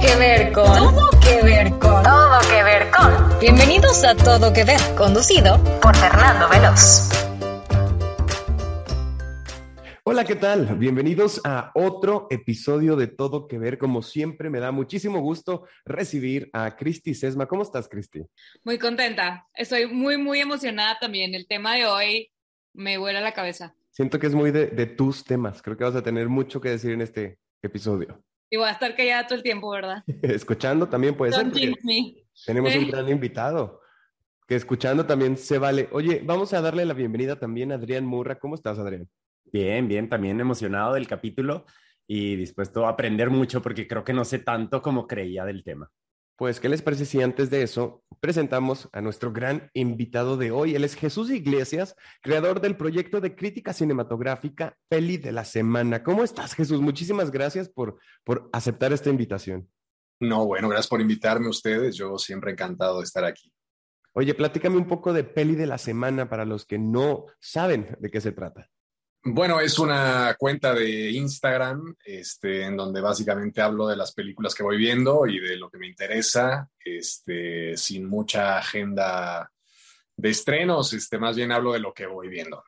que ver con. Todo que ver con. Todo que ver con. Bienvenidos a Todo que ver, conducido por Fernando Veloz. Hola, ¿qué tal? Bienvenidos a otro episodio de Todo que ver. Como siempre, me da muchísimo gusto recibir a Cristi Sesma. ¿Cómo estás, Cristi? Muy contenta. Estoy muy emocionada también. El tema de hoy me vuela la cabeza. Siento que es muy de tus temas. Creo que vas a tener mucho que decir en este episodio. Y voy a estar callada todo el tiempo, ¿verdad? Escuchando también puede ser, Don't porque jinx me. tenemos un gran invitado. Que escuchando también se vale. Oye, vamos a darle la bienvenida también a Adrián Murra. ¿Cómo estás, Adrián? Bien, también emocionado del capítulo y dispuesto a aprender mucho porque creo que no sé tanto como creía del tema. Pues, ¿qué les parece si antes de eso presentamos a nuestro gran invitado de hoy? Él es Jesús Iglesias, creador del proyecto de crítica cinematográfica Peli de la Semana. ¿Cómo estás, Jesús? Muchísimas gracias por aceptar esta invitación. No, bueno, gracias por invitarme a ustedes. Yo siempre encantado de estar aquí. Oye, platícame un poco de Peli de la Semana para los que no saben de qué se trata. Bueno, es una cuenta de Instagram, en donde básicamente hablo de las películas que voy viendo y de lo que me interesa, sin mucha agenda de estrenos, más bien hablo de lo que voy viendo.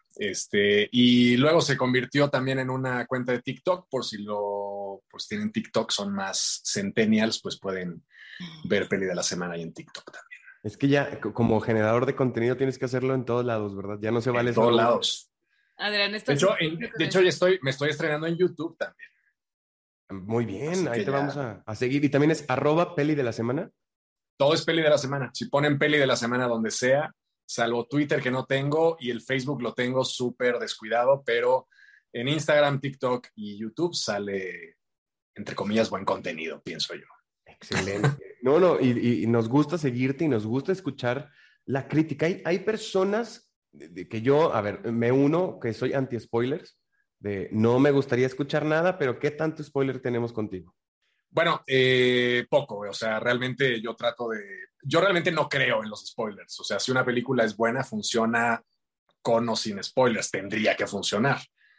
Y luego se convirtió también en una cuenta de TikTok, por si tienen TikTok, son más centennials, pues pueden ver Peli de la Semana ahí en TikTok también. Es que ya como generador de contenido tienes que hacerlo en todos lados, ¿verdad? Ya no se vale En todos solo... lados. Adrián, De hecho, me estoy estrenando en YouTube también. Muy bien, Así ahí que te ya... vamos a seguir. Y también es @Peli de la Semana. Todo es Peli de la Semana. Si ponen Peli de la Semana donde sea, salvo Twitter que no tengo y el Facebook lo tengo súper descuidado, pero en Instagram, TikTok y YouTube sale, entre comillas, buen contenido, pienso yo. Excelente. No, y nos gusta seguirte y nos gusta escuchar la crítica. Hay personas que yo, a ver, me uno, que soy anti-spoilers, de no me gustaría escuchar nada, pero ¿qué tanto spoiler tenemos contigo? Bueno, poco, o sea, realmente yo realmente no creo en los spoilers, o sea, si una película es buena, funciona con o sin spoilers, tendría que funcionar.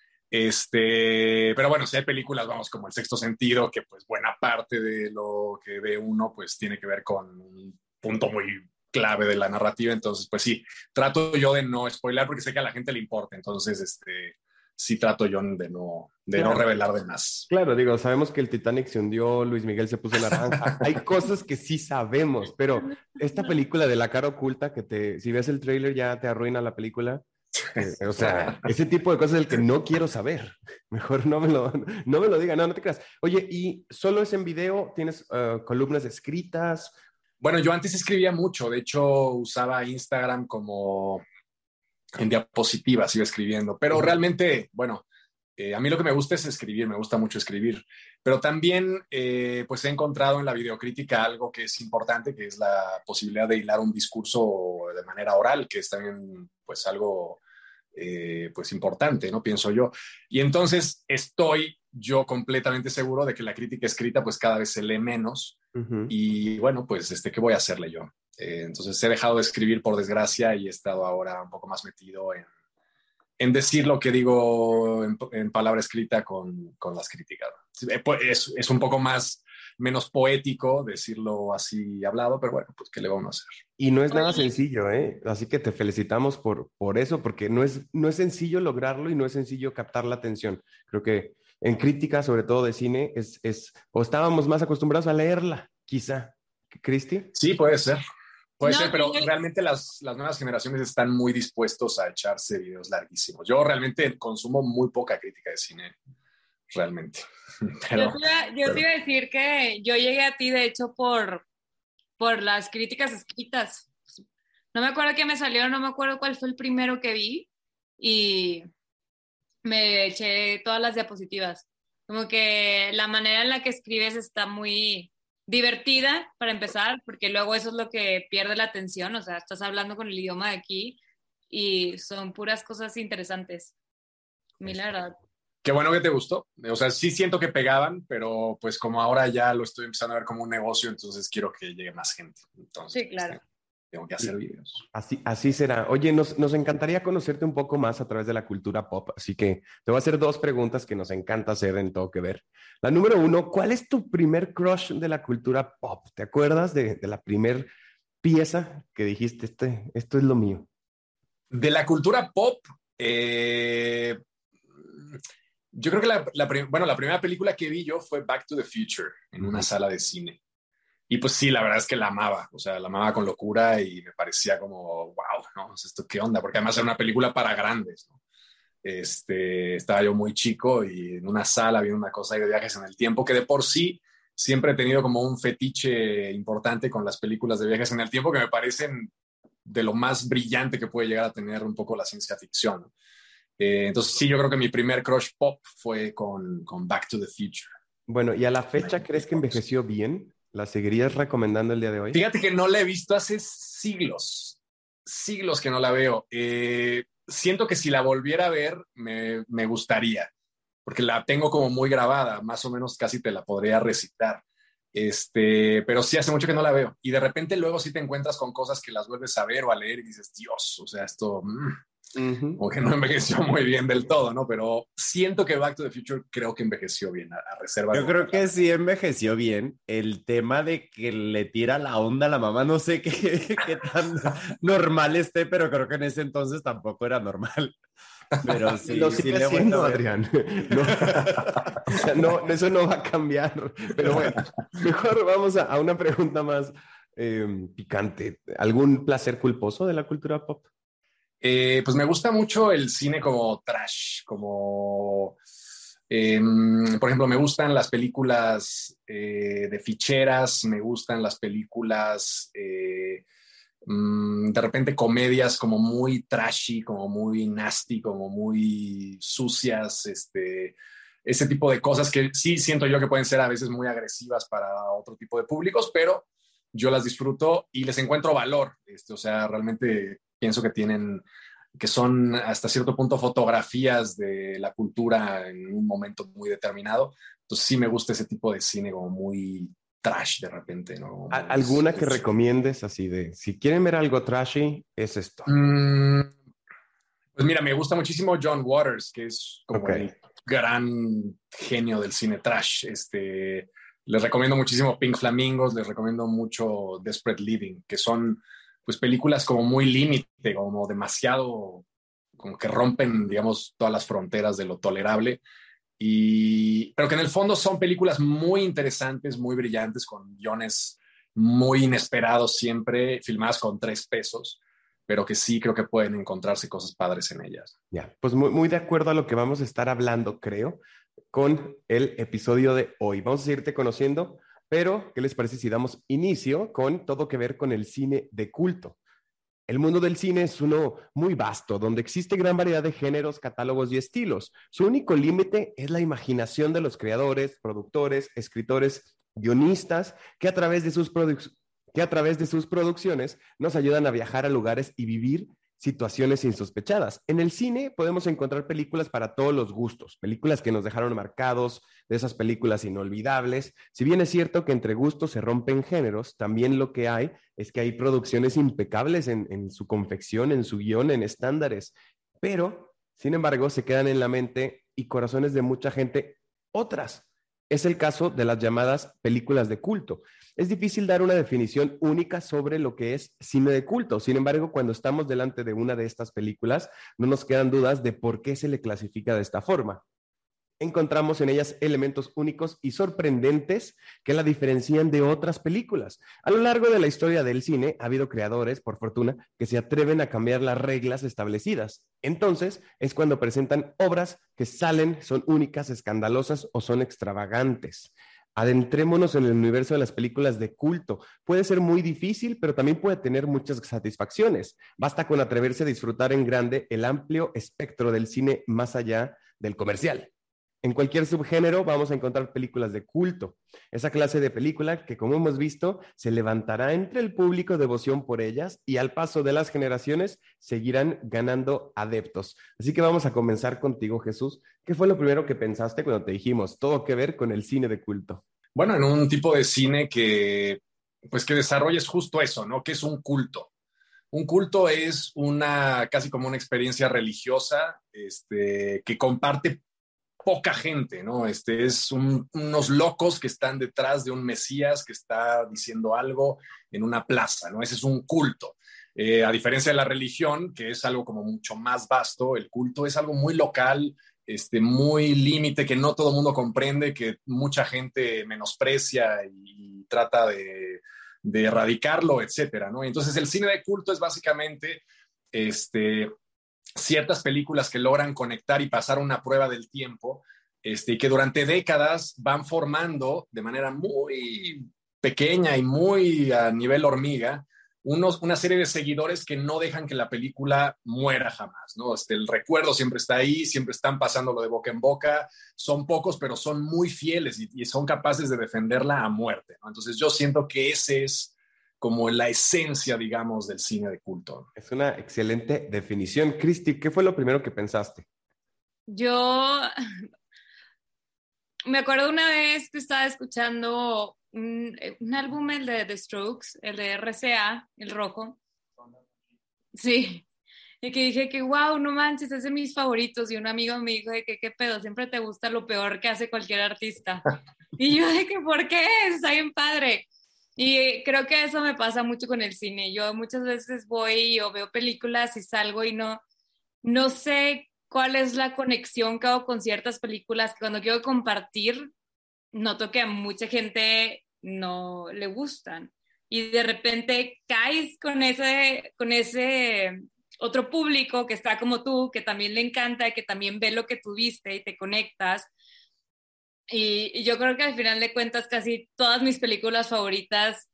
Pero bueno, si hay películas, vamos, como El Sexto Sentido, que pues buena parte de lo que ve uno pues tiene que ver con un punto muy clave de la narrativa, entonces pues sí, trato yo de no spoiler porque sé que a la gente le importa, entonces sí trato yo de no revelar de más. Claro, digo, sabemos que el Titanic se hundió, Luis Miguel se puso naranja, hay cosas que sí sabemos, pero esta película de La Cara Oculta, si ves el tráiler ya te arruina la película. O sea, ese tipo de cosas es el que no quiero saber. Mejor no me lo digan, no te creas. Oye, ¿y solo es en video? ¿Tienes columnas escritas? Bueno, yo antes escribía mucho, de hecho usaba Instagram como en diapositivas, iba escribiendo, pero realmente, bueno, a mí lo que me gusta es escribir, me gusta mucho escribir, pero también pues he encontrado en la videocrítica algo que es importante, que es la posibilidad de hilar un discurso de manera oral, que es también pues algo pues importante, ¿no? Pienso yo. Y entonces estoy yo completamente seguro de que la crítica escrita pues cada vez se lee menos y bueno, pues ¿qué voy a hacerle yo? Entonces he dejado de escribir por desgracia y he estado ahora un poco más metido en decir lo que digo en palabra escrita con las críticas. Es un poco menos poético decirlo así hablado, pero bueno, pues ¿qué le vamos a hacer? Y no es nada sencillo, ¿eh? Así que te felicitamos por eso, porque no es sencillo lograrlo y no es sencillo captar la atención. Creo que en crítica, sobre todo de cine, o estábamos más acostumbrados a leerla, quizá. ¿Cristi? Sí, puede ser. Puede ser, pero realmente las nuevas generaciones están muy dispuestos a echarse videos larguísimos. Yo realmente consumo muy poca crítica de cine, realmente. Yo te iba a decir que yo llegué a ti, de hecho, por las críticas escritas. No me acuerdo qué me salió, no me acuerdo cuál fue el primero que vi y me eché todas las diapositivas. Como que la manera en la que escribes está muy divertida para empezar, porque luego eso es lo que pierde la atención, o sea, estás hablando con el idioma de aquí y son puras cosas interesantes. A mí la verdad. Qué bueno que te gustó. O sea, sí siento que pegaban, pero pues como ahora ya lo estoy empezando a ver como un negocio, entonces quiero que llegue más gente. Entonces, sí, claro. tengo que hacer videos. Así será. Oye, nos encantaría conocerte un poco más a través de la cultura pop, así que te voy a hacer 2 preguntas que nos encanta hacer en Todo que Ver. La número 1, ¿cuál es tu primer crush de la cultura pop? ¿Te acuerdas de la primer pieza que dijiste, esto es lo mío? De la cultura pop, yo creo que la primera película que vi yo fue Back to the Future en una sala de cine. Y pues sí, la verdad es que la amaba, o sea, la amaba con locura y me parecía como, wow, ¿no? ¿Esto qué onda? Porque además era una película para grandes, ¿no? Estaba yo muy chico y en una sala viendo una cosa de viajes en el tiempo, que de por sí siempre he tenido como un fetiche importante con las películas de viajes en el tiempo que me parecen de lo más brillante que puede llegar a tener un poco la ciencia ficción, ¿no? Entonces sí, yo creo que mi primer crush pop fue con Back to the Future. Bueno, ¿y a la fecha crees que envejeció bien? ¿La seguirías recomendando el día de hoy? Fíjate que no la he visto hace siglos que no la veo. Siento que si la volviera a ver me gustaría, porque la tengo como muy grabada, más o menos casi te la podría recitar. Pero sí hace mucho que no la veo. Y de repente luego sí te encuentras con cosas que las vuelves a ver o a leer y dices, Dios, o sea, esto como que no envejeció muy bien del todo, ¿no? Pero siento que Back to the Future creo que envejeció bien, a reserva. Yo creo que sí envejeció bien. El tema de que le tira la onda a la mamá, no sé qué tan normal esté, pero creo que en ese entonces tampoco era normal. Pero sí, lo sigue sí siendo, Adrián. No, o sea, no, eso no va a cambiar. Pero bueno, mejor vamos a una pregunta más picante. ¿Algún placer culposo de la cultura pop? Pues me gusta mucho el cine como trash, como, por ejemplo, me gustan las películas de ficheras, me gustan las películas, de repente comedias como muy trashy, como muy nasty, como muy sucias, ese tipo de cosas que sí siento yo que pueden ser a veces muy agresivas para otro tipo de públicos, pero yo las disfruto y les encuentro valor, o sea, realmente pienso que son hasta cierto punto fotografías de la cultura en un momento muy determinado. Entonces sí me gusta ese tipo de cine como muy trash de repente, ¿no? ¿Alguna que recomiendes así de, si quieren ver algo trashy, es esto? Pues mira, me gusta muchísimo John Waters, que es como el gran genio del cine trash. Les recomiendo muchísimo Pink Flamingos, les recomiendo mucho Desperate Living, que son pues películas como muy límite, como demasiado, como que rompen, digamos, todas las fronteras de lo tolerable, pero que en el fondo son películas muy interesantes, muy brillantes, con guiones muy inesperados siempre, filmadas con 3 pesos, pero que sí creo que pueden encontrarse cosas padres en ellas. Ya, pues muy de acuerdo a lo que vamos a estar hablando, creo, con el episodio de hoy. Vamos a seguirte conociendo, pero ¿qué les parece si damos inicio con todo que ver con el cine de culto? El mundo del cine es uno muy vasto, donde existe gran variedad de géneros, catálogos y estilos. Su único límite es la imaginación de los creadores, productores, escritores, guionistas, que a través de sus producciones nos ayudan a viajar a lugares y vivir situaciones insospechadas. En el cine podemos encontrar películas para todos los gustos, películas que nos dejaron marcados, de esas películas inolvidables. Si bien es cierto que entre gustos se rompen géneros, también lo que hay es que hay producciones impecables en su confección, en su guión, en estándares, pero, sin embargo, se quedan en la mente y corazones de mucha gente otras. Es el caso de las llamadas películas de culto. Es difícil dar una definición única sobre lo que es cine de culto. Sin embargo, cuando estamos delante de una de estas películas, no nos quedan dudas de por qué se le clasifica de esta forma. Encontramos en ellas elementos únicos y sorprendentes que la diferencian de otras películas. A lo largo de la historia del cine ha habido creadores, por fortuna, que se atreven a cambiar las reglas establecidas. Entonces es cuando presentan obras que son únicas, escandalosas o son extravagantes. Adentrémonos en el universo de las películas de culto. Puede ser muy difícil, pero también puede tener muchas satisfacciones. Basta con atreverse a disfrutar en grande el amplio espectro del cine más allá del comercial. En cualquier subgénero vamos a encontrar películas de culto. Esa clase de película que, como hemos visto, se levantará entre el público devoción por ellas y al paso de las generaciones seguirán ganando adeptos. Así que vamos a comenzar contigo, Jesús. ¿Qué fue lo primero que pensaste cuando te dijimos todo que ver con el cine de culto? Bueno, en un tipo de cine que desarrolles justo eso, ¿no? Que es un culto. Un culto es casi como una experiencia religiosa que comparte poca gente, ¿no? Unos locos que están detrás de un Mesías que está diciendo algo en una plaza, ¿no? Ese es un culto. A diferencia de la religión, que es algo como mucho más vasto, el culto es algo muy local, muy límite, que no todo el mundo comprende, que mucha gente menosprecia y trata de erradicarlo, etcétera, ¿no? Entonces el cine de culto es básicamente ciertas películas que logran conectar y pasar una prueba del tiempo, y que durante décadas van formando de manera muy pequeña y muy a nivel hormiga una serie de seguidores que no dejan que la película muera jamás, ¿no? El recuerdo siempre está ahí, siempre están pasándolo de boca en boca, son pocos, pero son muy fieles y son capaces de defenderla a muerte, ¿no? Entonces yo siento que ese es como la esencia, digamos, del cine de culto. Es una excelente definición. Cristi, ¿qué fue lo primero que pensaste? Yo me acuerdo una vez que estaba escuchando un álbum, el de The Strokes, el de RCA, el rojo. Sí. Y que dije que, wow, no manches, es de mis favoritos. Y un amigo me dijo de que, ¿qué pedo? Siempre te gusta lo peor que hace cualquier artista. Y yo de que, ¿por qué? Está bien padre. Y creo que eso me pasa mucho con el cine. Yo muchas veces voy o veo películas y salgo y no sé cuál es la conexión que hago con ciertas películas que cuando quiero compartir, noto que a mucha gente no le gustan. Y de repente caes con ese otro público que está como tú, que también le encanta, que también ve lo que tú viste y te conectas. Y yo creo que al final de cuentas casi todas mis películas favoritas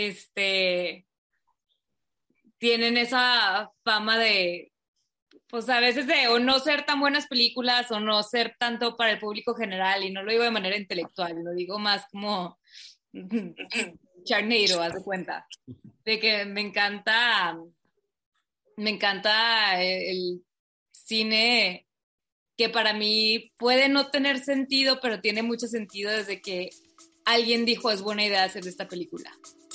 tienen esa fama de, pues a veces de o no ser tan buenas películas o no ser tanto para el público general, y no lo digo de manera intelectual, lo digo más como Charneiro, haz de cuenta, de que me encanta el cine que para mí puede no tener sentido, pero tiene mucho sentido desde que alguien dijo es buena idea hacer esta película.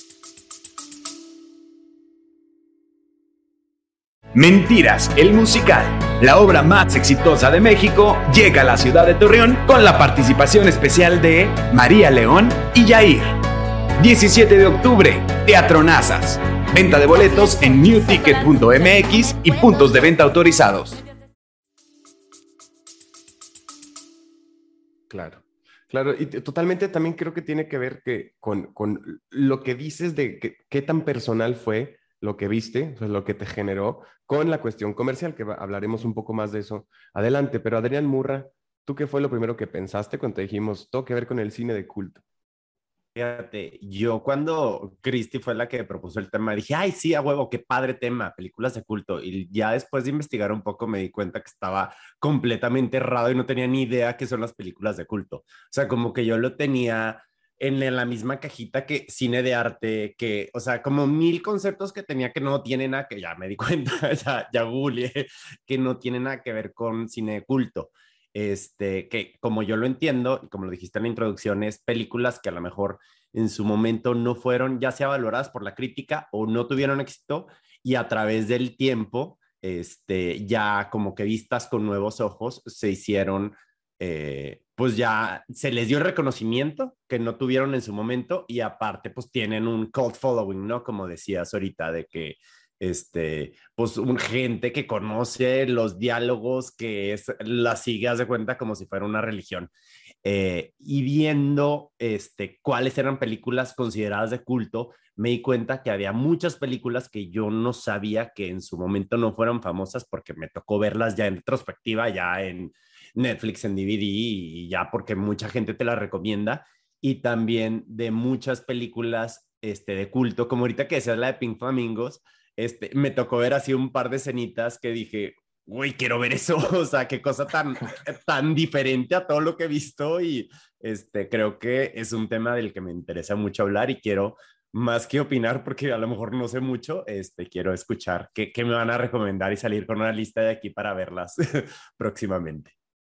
Mentiras, el musical, la obra más exitosa de México, llega a la ciudad de Torreón con la participación especial de María León y Yair. 17 de octubre, Teatro Nazas. Venta de boletos en newticket.mx y puntos de venta autorizados. Claro, claro, y totalmente también creo que tiene que ver con lo que dices de qué tan personal fue lo que viste, o sea, lo que te generó, con la cuestión comercial, que hablaremos un poco más de eso adelante. Pero Adrián Murra, ¿tú qué fue lo primero que pensaste cuando te dijimos, todo que ver con el cine de culto? Fíjate, yo cuando Cristi fue la que propuso el tema, dije, ay, sí, a huevo, qué padre tema, películas de culto. Y ya después de investigar un poco me di cuenta que estaba completamente errado y no tenía ni idea qué son las películas de culto. O sea, como que yo lo tenía en la misma cajita que cine de arte, que, o sea, como mil conceptos que tenía que no tienen nada que, ya me di cuenta, ya googleé, que no tienen nada que ver con cine de culto. Que como yo lo entiendo, y como lo dijiste en la introducción, es películas que a lo mejor en su momento no fueron ya sea valoradas por la crítica o no tuvieron éxito, y a través del tiempo, ya como que vistas con nuevos ojos, se hicieron, pues ya se les dio el reconocimiento que no tuvieron en su momento, y aparte pues tienen un cult following, ¿no? Como decías ahorita, de que pues gente que conoce los diálogos, que la sigue, haz de cuenta, como si fuera una religión. Y viendo cuáles eran películas consideradas de culto, me di cuenta que había muchas películas que yo no sabía que en su momento no fueran famosas, porque me tocó verlas ya en retrospectiva, ya en Netflix, en DVD, y ya porque mucha gente te las recomienda. Y también de muchas películas de culto, como ahorita que decías la de Pink Flamingos, me tocó ver así un par de escenitas que dije, uy, quiero ver eso, o sea, qué cosa tan diferente a todo lo que he visto. Y creo que es un tema del que me interesa mucho hablar, y quiero, más que opinar, porque a lo mejor no sé mucho, quiero escuchar qué me van a recomendar y salir con una lista de aquí para verlas próximamente.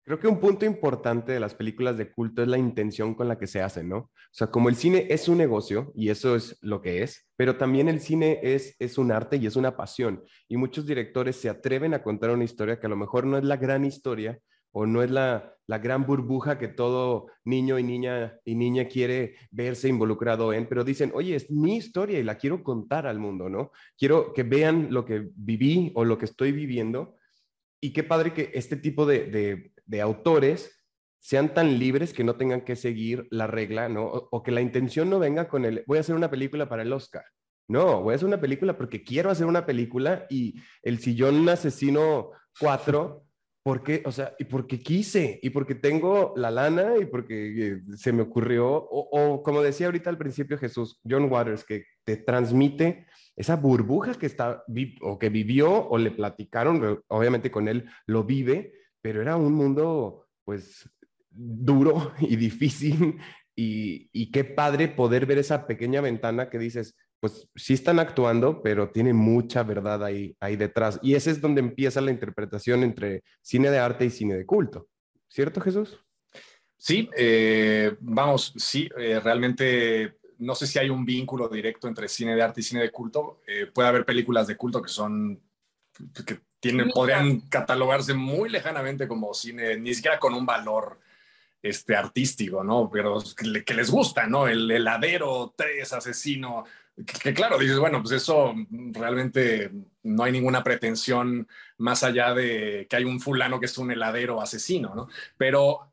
Creo que un punto importante de las películas de culto es la intención con la que se hacen, ¿no? O sea, como el cine es un negocio, y eso es lo que es, pero también el cine es un arte y es una pasión. Y muchos directores se atreven a contar una historia que a lo mejor no es la gran historia o no es la gran burbuja que todo niño y niña quiere verse involucrado en, pero dicen, oye, es mi historia y la quiero contar al mundo, ¿no? Quiero que vean lo que viví o lo que estoy viviendo. Y qué padre que este tipo de autores sean tan libres que no tengan que seguir la regla, ¿no? O que la intención no venga con el, voy a hacer una película para el Oscar. No, voy a hacer una película porque quiero hacer una película y El Sillón Asesino 4, porque, o sea, y porque quise, y porque tengo la lana, y porque se me ocurrió, o como decía ahorita al principio Jesús, John Waters, que te transmite esa burbuja que está, o que vivió, o le platicaron, obviamente con él lo vive, pero era un mundo, pues, duro y difícil, y qué padre poder ver esa pequeña ventana que dices, pues sí están actuando, pero tiene mucha verdad ahí detrás. Y ese es donde empieza la interpretación entre cine de arte y cine de culto. ¿Cierto, Jesús? Sí, vamos, sí, realmente no sé si hay un vínculo directo entre cine de arte y cine de culto. Puede haber películas de culto que podrían catalogarse muy lejanamente como cine, ni siquiera con un valor artístico, ¿no? Pero que les gusta, ¿no? El heladero 3 asesino, que claro, dices, bueno, pues eso realmente no hay ninguna pretensión más allá de que hay un fulano que es un heladero asesino, ¿no? Pero,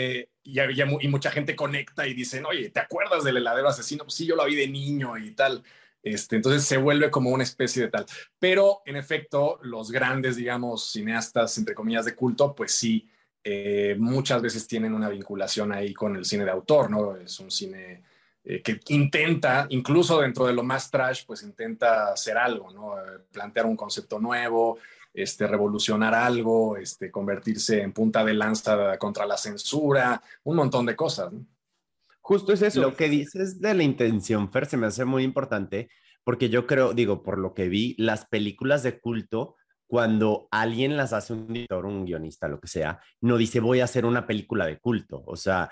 y mucha gente conecta y dicen, oye, ¿te acuerdas del heladero asesino? Pues sí, yo lo vi de niño y tal. Entonces se vuelve como una especie de tal. Pero, en efecto, los grandes, digamos, cineastas, entre comillas, de culto, pues sí, muchas veces tienen una vinculación ahí con el cine de autor, ¿no? Es un cine que intenta, incluso dentro de lo más trash, pues intenta hacer algo, ¿no? Plantear un concepto nuevo, revolucionar algo, convertirse en punta de lanza contra la censura, un montón de cosas, ¿no? Justo es eso. Lo que dices de la intención, Fer, se me hace muy importante porque yo creo, digo, por lo que vi, las películas de culto, cuando alguien las hace un director, un guionista, lo que sea, no dice voy a hacer una película de culto. O sea,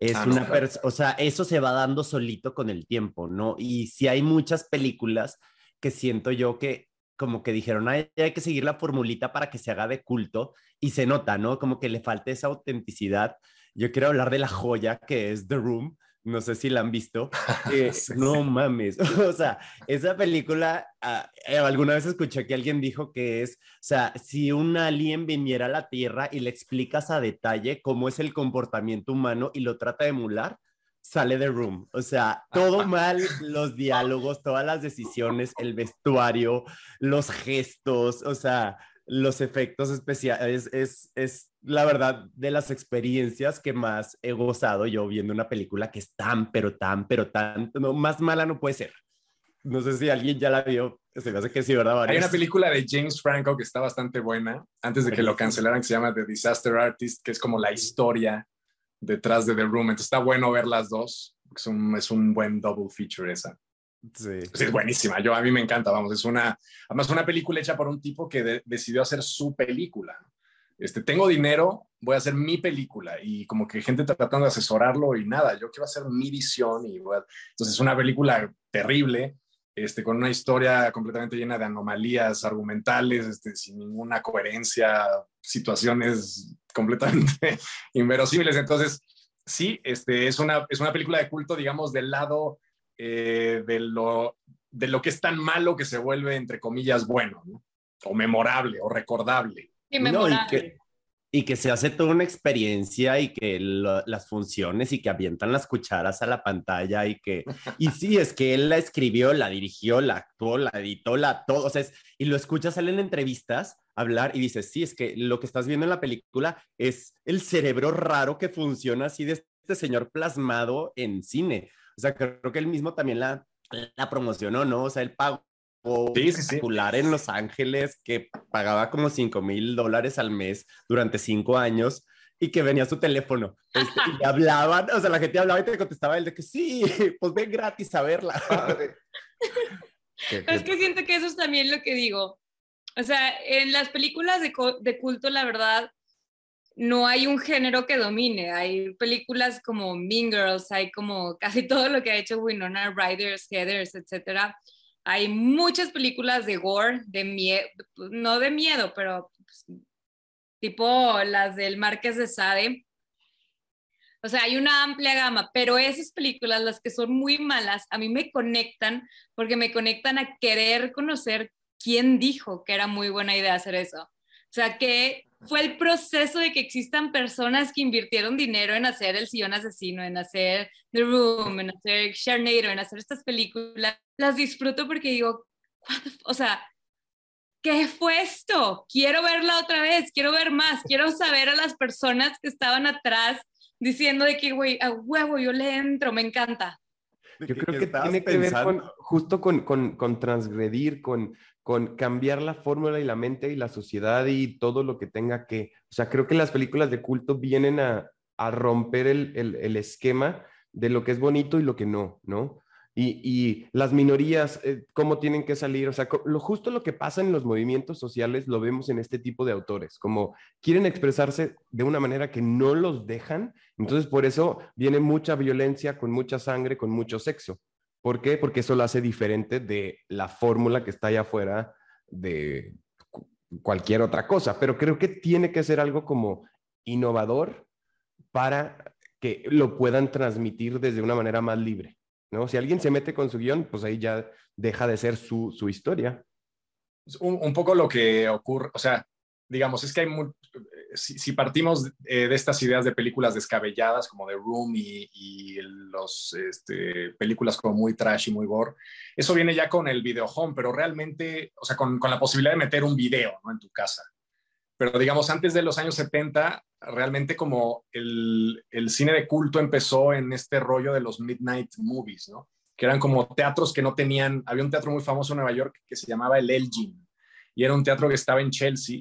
o sea, eso se va dando solito con el tiempo, ¿no? Y si hay muchas películas que siento yo que como que dijeron, hay que seguir la formulita para que se haga de culto y se nota, ¿no? Como que le falta esa autenticidad. Yo quiero hablar de la joya que es The Room. No sé si la han visto. No mames. O sea, esa película, alguna vez escuché que alguien dijo que es, o sea, si un alien viniera a la Tierra y le explicas a detalle cómo es el comportamiento humano y lo trata de emular, sale The Room. O sea, todo mal, los diálogos, todas las decisiones, el vestuario, los gestos, o sea, los efectos especiales, es la verdad de las experiencias que más he gozado yo viendo una película que es tan, pero tan, no, más mala no puede ser. No sé si alguien ya la vio, se me hace que sí, ¿verdad? Hay una película de James Franco que está bastante buena, antes de que lo cancelaran, que se llama The Disaster Artist, que es como la historia detrás de The Room. Entonces está bueno ver las dos, es un buen double feature esa. Sí. Pues es buenísima, a mí me encanta, vamos, además una película hecha por un tipo que decidió hacer su película. Tengo dinero, voy a hacer mi película, y como que gente tratando de asesorarlo y nada, yo quiero hacer mi visión, entonces es una película terrible, con una historia completamente llena de anomalías argumentales, sin ninguna coherencia, situaciones completamente inverosímiles. Entonces sí, es una película de culto, digamos, del lado de lo que es tan malo que se vuelve, entre comillas, bueno, ¿no? O memorable, o recordable. Y memorable. No, y que se hace toda una experiencia y que las funciones y que avientan las cucharas a la pantalla y sí, es que él la escribió, la dirigió, la actuó, la editó, todo, o sea, y lo escuchas, salen en entrevistas hablar y dices, sí, es que lo que estás viendo en la película es el cerebro raro que funciona así de este señor plasmado en cine. O sea, creo que él mismo también la promocionó, ¿no? O sea, él pagó particular en Los Ángeles que pagaba como $5,000 al mes durante 5 años y que venía su teléfono y hablaban, o sea, la gente hablaba y te contestaba él de que sí, pues ven gratis a verla. Es que siento que eso es también lo que digo. O sea, en las películas de culto, la verdad, no hay un género que domine. Hay películas como Mean Girls, hay como casi todo lo que ha hecho Winona Ryder, Heathers, etcétera. Hay muchas películas de gore, de miedo, no de miedo, pero pues, tipo las del Marqués de Sade. O sea, hay una amplia gama, pero esas películas, las que son muy malas, a mí me conectan porque me conectan a querer conocer quién dijo que era muy buena idea hacer eso. O sea, que fue el proceso de que existan personas que invirtieron dinero en hacer El Sillón Asesino, en hacer The Room, en hacer Sharknado, en hacer estas películas. Las disfruto porque digo, o sea, ¿qué fue esto? Quiero verla otra vez, quiero ver más, quiero saber a las personas que estaban atrás diciendo de que, güey, a huevo, yo le entro, me encanta. Yo creo que tiene que ver justo con transgredir, con cambiar la fórmula y la mente y la sociedad y todo lo que tenga que... O sea, creo que las películas de culto vienen a romper el esquema de lo que es bonito y lo que no, ¿no? Y las minorías, cómo tienen que salir, o sea, justo lo que pasa en los movimientos sociales lo vemos en este tipo de autores, como quieren expresarse de una manera que no los dejan, entonces por eso viene mucha violencia, con mucha sangre, con mucho sexo. ¿Por qué? Porque eso lo hace diferente de la fórmula que está allá afuera de cualquier otra cosa, pero creo que tiene que ser algo como innovador para que lo puedan transmitir desde una manera más libre, ¿no? Si alguien se mete con su guión, pues ahí ya deja de ser su historia. Un poco lo que ocurre, o sea, digamos, es que hay si partimos de estas ideas de películas descabelladas como The Room y películas como muy trash y muy gore, eso viene ya con el video home, pero realmente, o sea, con la posibilidad de meter un video, ¿no?, en tu casa. Pero digamos, antes de los años 70, realmente como el cine de culto empezó en este rollo de los midnight movies, ¿no? Que eran como teatros que no tenían... Había un teatro muy famoso en Nueva York que se llamaba el Elgin, y era un teatro que estaba en Chelsea,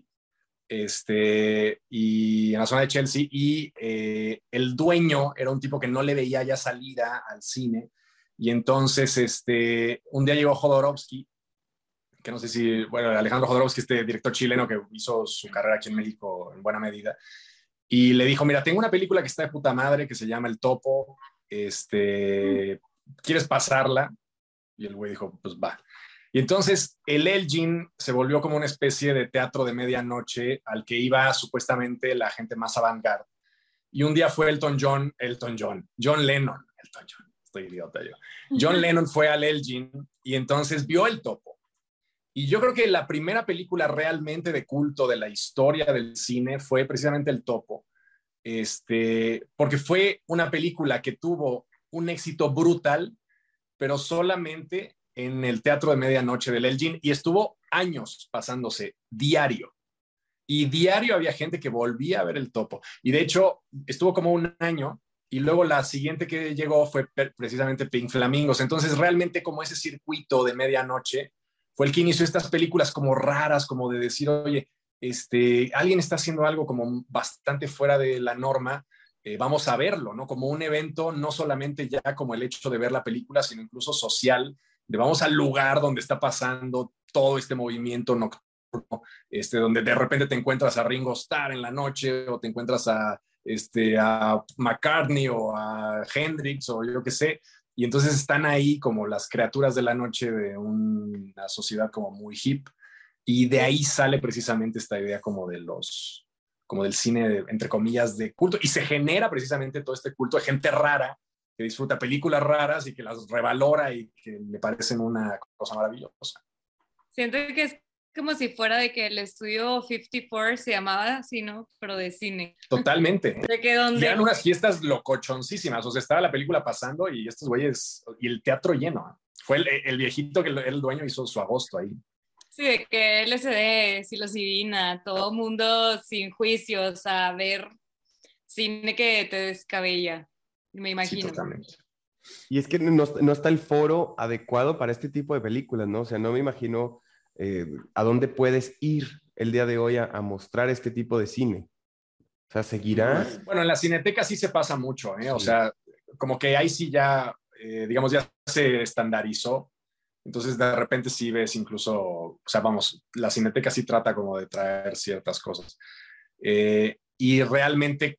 y en la zona de Chelsea, y el dueño era un tipo que no le veía ya salida al cine, y entonces un día llegó Jodorowsky, que no sé si, bueno, Alejandro Jodorowsky, este director chileno que hizo su carrera aquí en México en buena medida, y le dijo, mira, tengo una película que está de puta madre que se llama El Topo, ¿quieres pasarla? Y el güey dijo, pues va. Y entonces el Elgin se volvió como una especie de teatro de medianoche al que iba supuestamente la gente más avant-garde. Y un día fue John Lennon, estoy idiota yo. John Lennon fue al Elgin y entonces vio El Topo. Y yo creo que la primera película realmente de culto de la historia del cine fue precisamente El Topo, porque fue una película que tuvo un éxito brutal, pero solamente en el teatro de medianoche del Elgin, y estuvo años pasándose diario. Y diario había gente que volvía a ver El Topo. Y de hecho, estuvo como un año, y luego la siguiente que llegó fue precisamente Pink Flamingos. Entonces, realmente como ese circuito de medianoche fue el que inició estas películas como raras, como de decir, oye, alguien está haciendo algo como bastante fuera de la norma, vamos a verlo, ¿no? Como un evento, no solamente ya como el hecho de ver la película, sino incluso social, de vamos al lugar donde está pasando todo este movimiento nocturno, donde de repente te encuentras a Ringo Starr en la noche, o te encuentras a McCartney o a Hendrix o yo qué sé, y entonces están ahí como las criaturas de la noche de una sociedad como muy hip, y de ahí sale precisamente esta idea como del cine, entre comillas, de culto, y se genera precisamente todo este culto de gente rara que disfruta películas raras y que las revalora y que le parecen una cosa maravillosa. Siento que es como si fuera de que el estudio 54 se llamaba así, ¿no? Pero de cine. Totalmente. De que donde... Y eran unas fiestas locochoncísimas, o sea, estaba la película pasando y estos güeyes, y el teatro lleno. Fue el viejito que era el dueño, hizo su agosto ahí. Sí, de que LSD, psilocibina, todo mundo sin juicios a ver cine que te descabella, me imagino. Sí, totalmente. Y es que no está el foro adecuado para este tipo de películas, ¿no? O sea, no me imagino a dónde puedes ir el día de hoy a mostrar este tipo de cine. O sea, ¿seguirás? Bueno, en la Cineteca sí se pasa mucho, ¿eh? Sí. O sea, como que ahí sí ya, digamos, ya se estandarizó. Entonces, de repente sí ves incluso, o sea, vamos, la Cineteca sí trata como de traer ciertas cosas. y realmente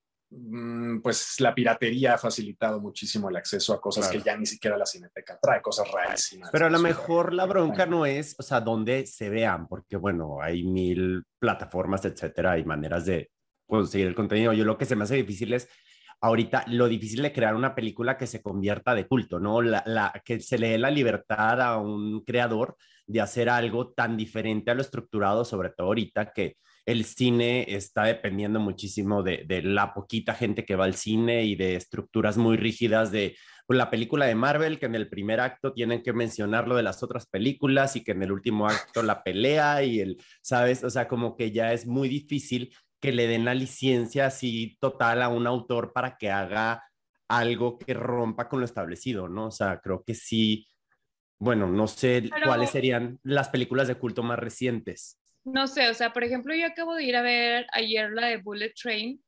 pues la piratería ha facilitado muchísimo el acceso a cosas que ya ni siquiera la Cineteca trae, cosas rarísimas. Pero a lo mejor la bronca no es, o sea, dónde se vean, porque bueno, hay 1000 plataformas, etcétera, y maneras de conseguir el contenido. Yo lo que se me hace difícil es ahorita lo difícil de crear una película que se convierta de culto, ¿no? Que se le dé la libertad a un creador de hacer algo tan diferente a lo estructurado, sobre todo ahorita que el cine está dependiendo muchísimo de la poquita gente que va al cine y de estructuras muy rígidas de pues, la película de Marvel, que en el primer acto tienen que mencionar lo de las otras películas y que en el último acto la pelea y ¿sabes? O sea, como que ya es muy difícil que le den la licencia así total a un autor para que haga algo que rompa con lo establecido, ¿no? O sea, creo que sí, bueno, no sé cuáles serían las películas de culto más recientes. No sé, o sea, por ejemplo, yo acabo de ir a ver ayer la de Bullet Train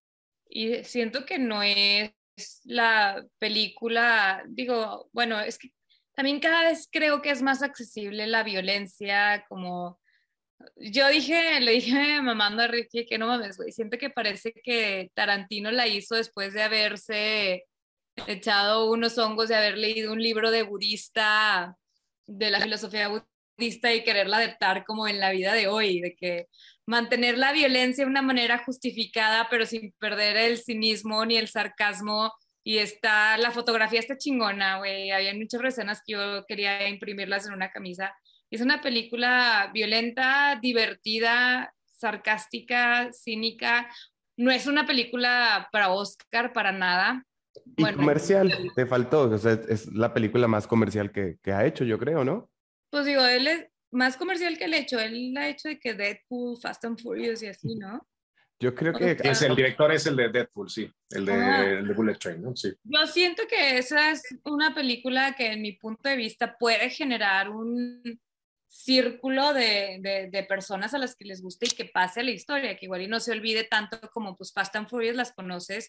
y siento que no es la película, digo, bueno, es que también cada vez creo que es más accesible la violencia, como yo le dije mamando a Ricky que no mames, güey, siento que parece que Tarantino la hizo después de haberse echado unos hongos, de haber leído un libro de budista, de la filosofía budista y quererla adaptar como en la vida de hoy, de que mantener la violencia de una manera justificada, pero sin perder el cinismo ni el sarcasmo. Y la fotografía está chingona, güey. Había muchas escenas que yo quería imprimirlas en una camisa. Es una película violenta, divertida, sarcástica, cínica. No es una película para Oscar, para nada. Y bueno, comercial, te faltó. O sea, es la película más comercial que ha hecho, yo creo, ¿no? Pues digo, él es más comercial que el hecho. Él ha hecho de que Deadpool, Fast and Furious y así, ¿no? Yo creo que... El director es el de Deadpool, sí. El de Bullet Train, ¿no? Sí. Yo siento que esa es una película que en mi punto de vista puede generar un círculo de personas a las que les guste y que pase a la historia, que igual y no se olvide tanto como pues Fast and Furious las conoces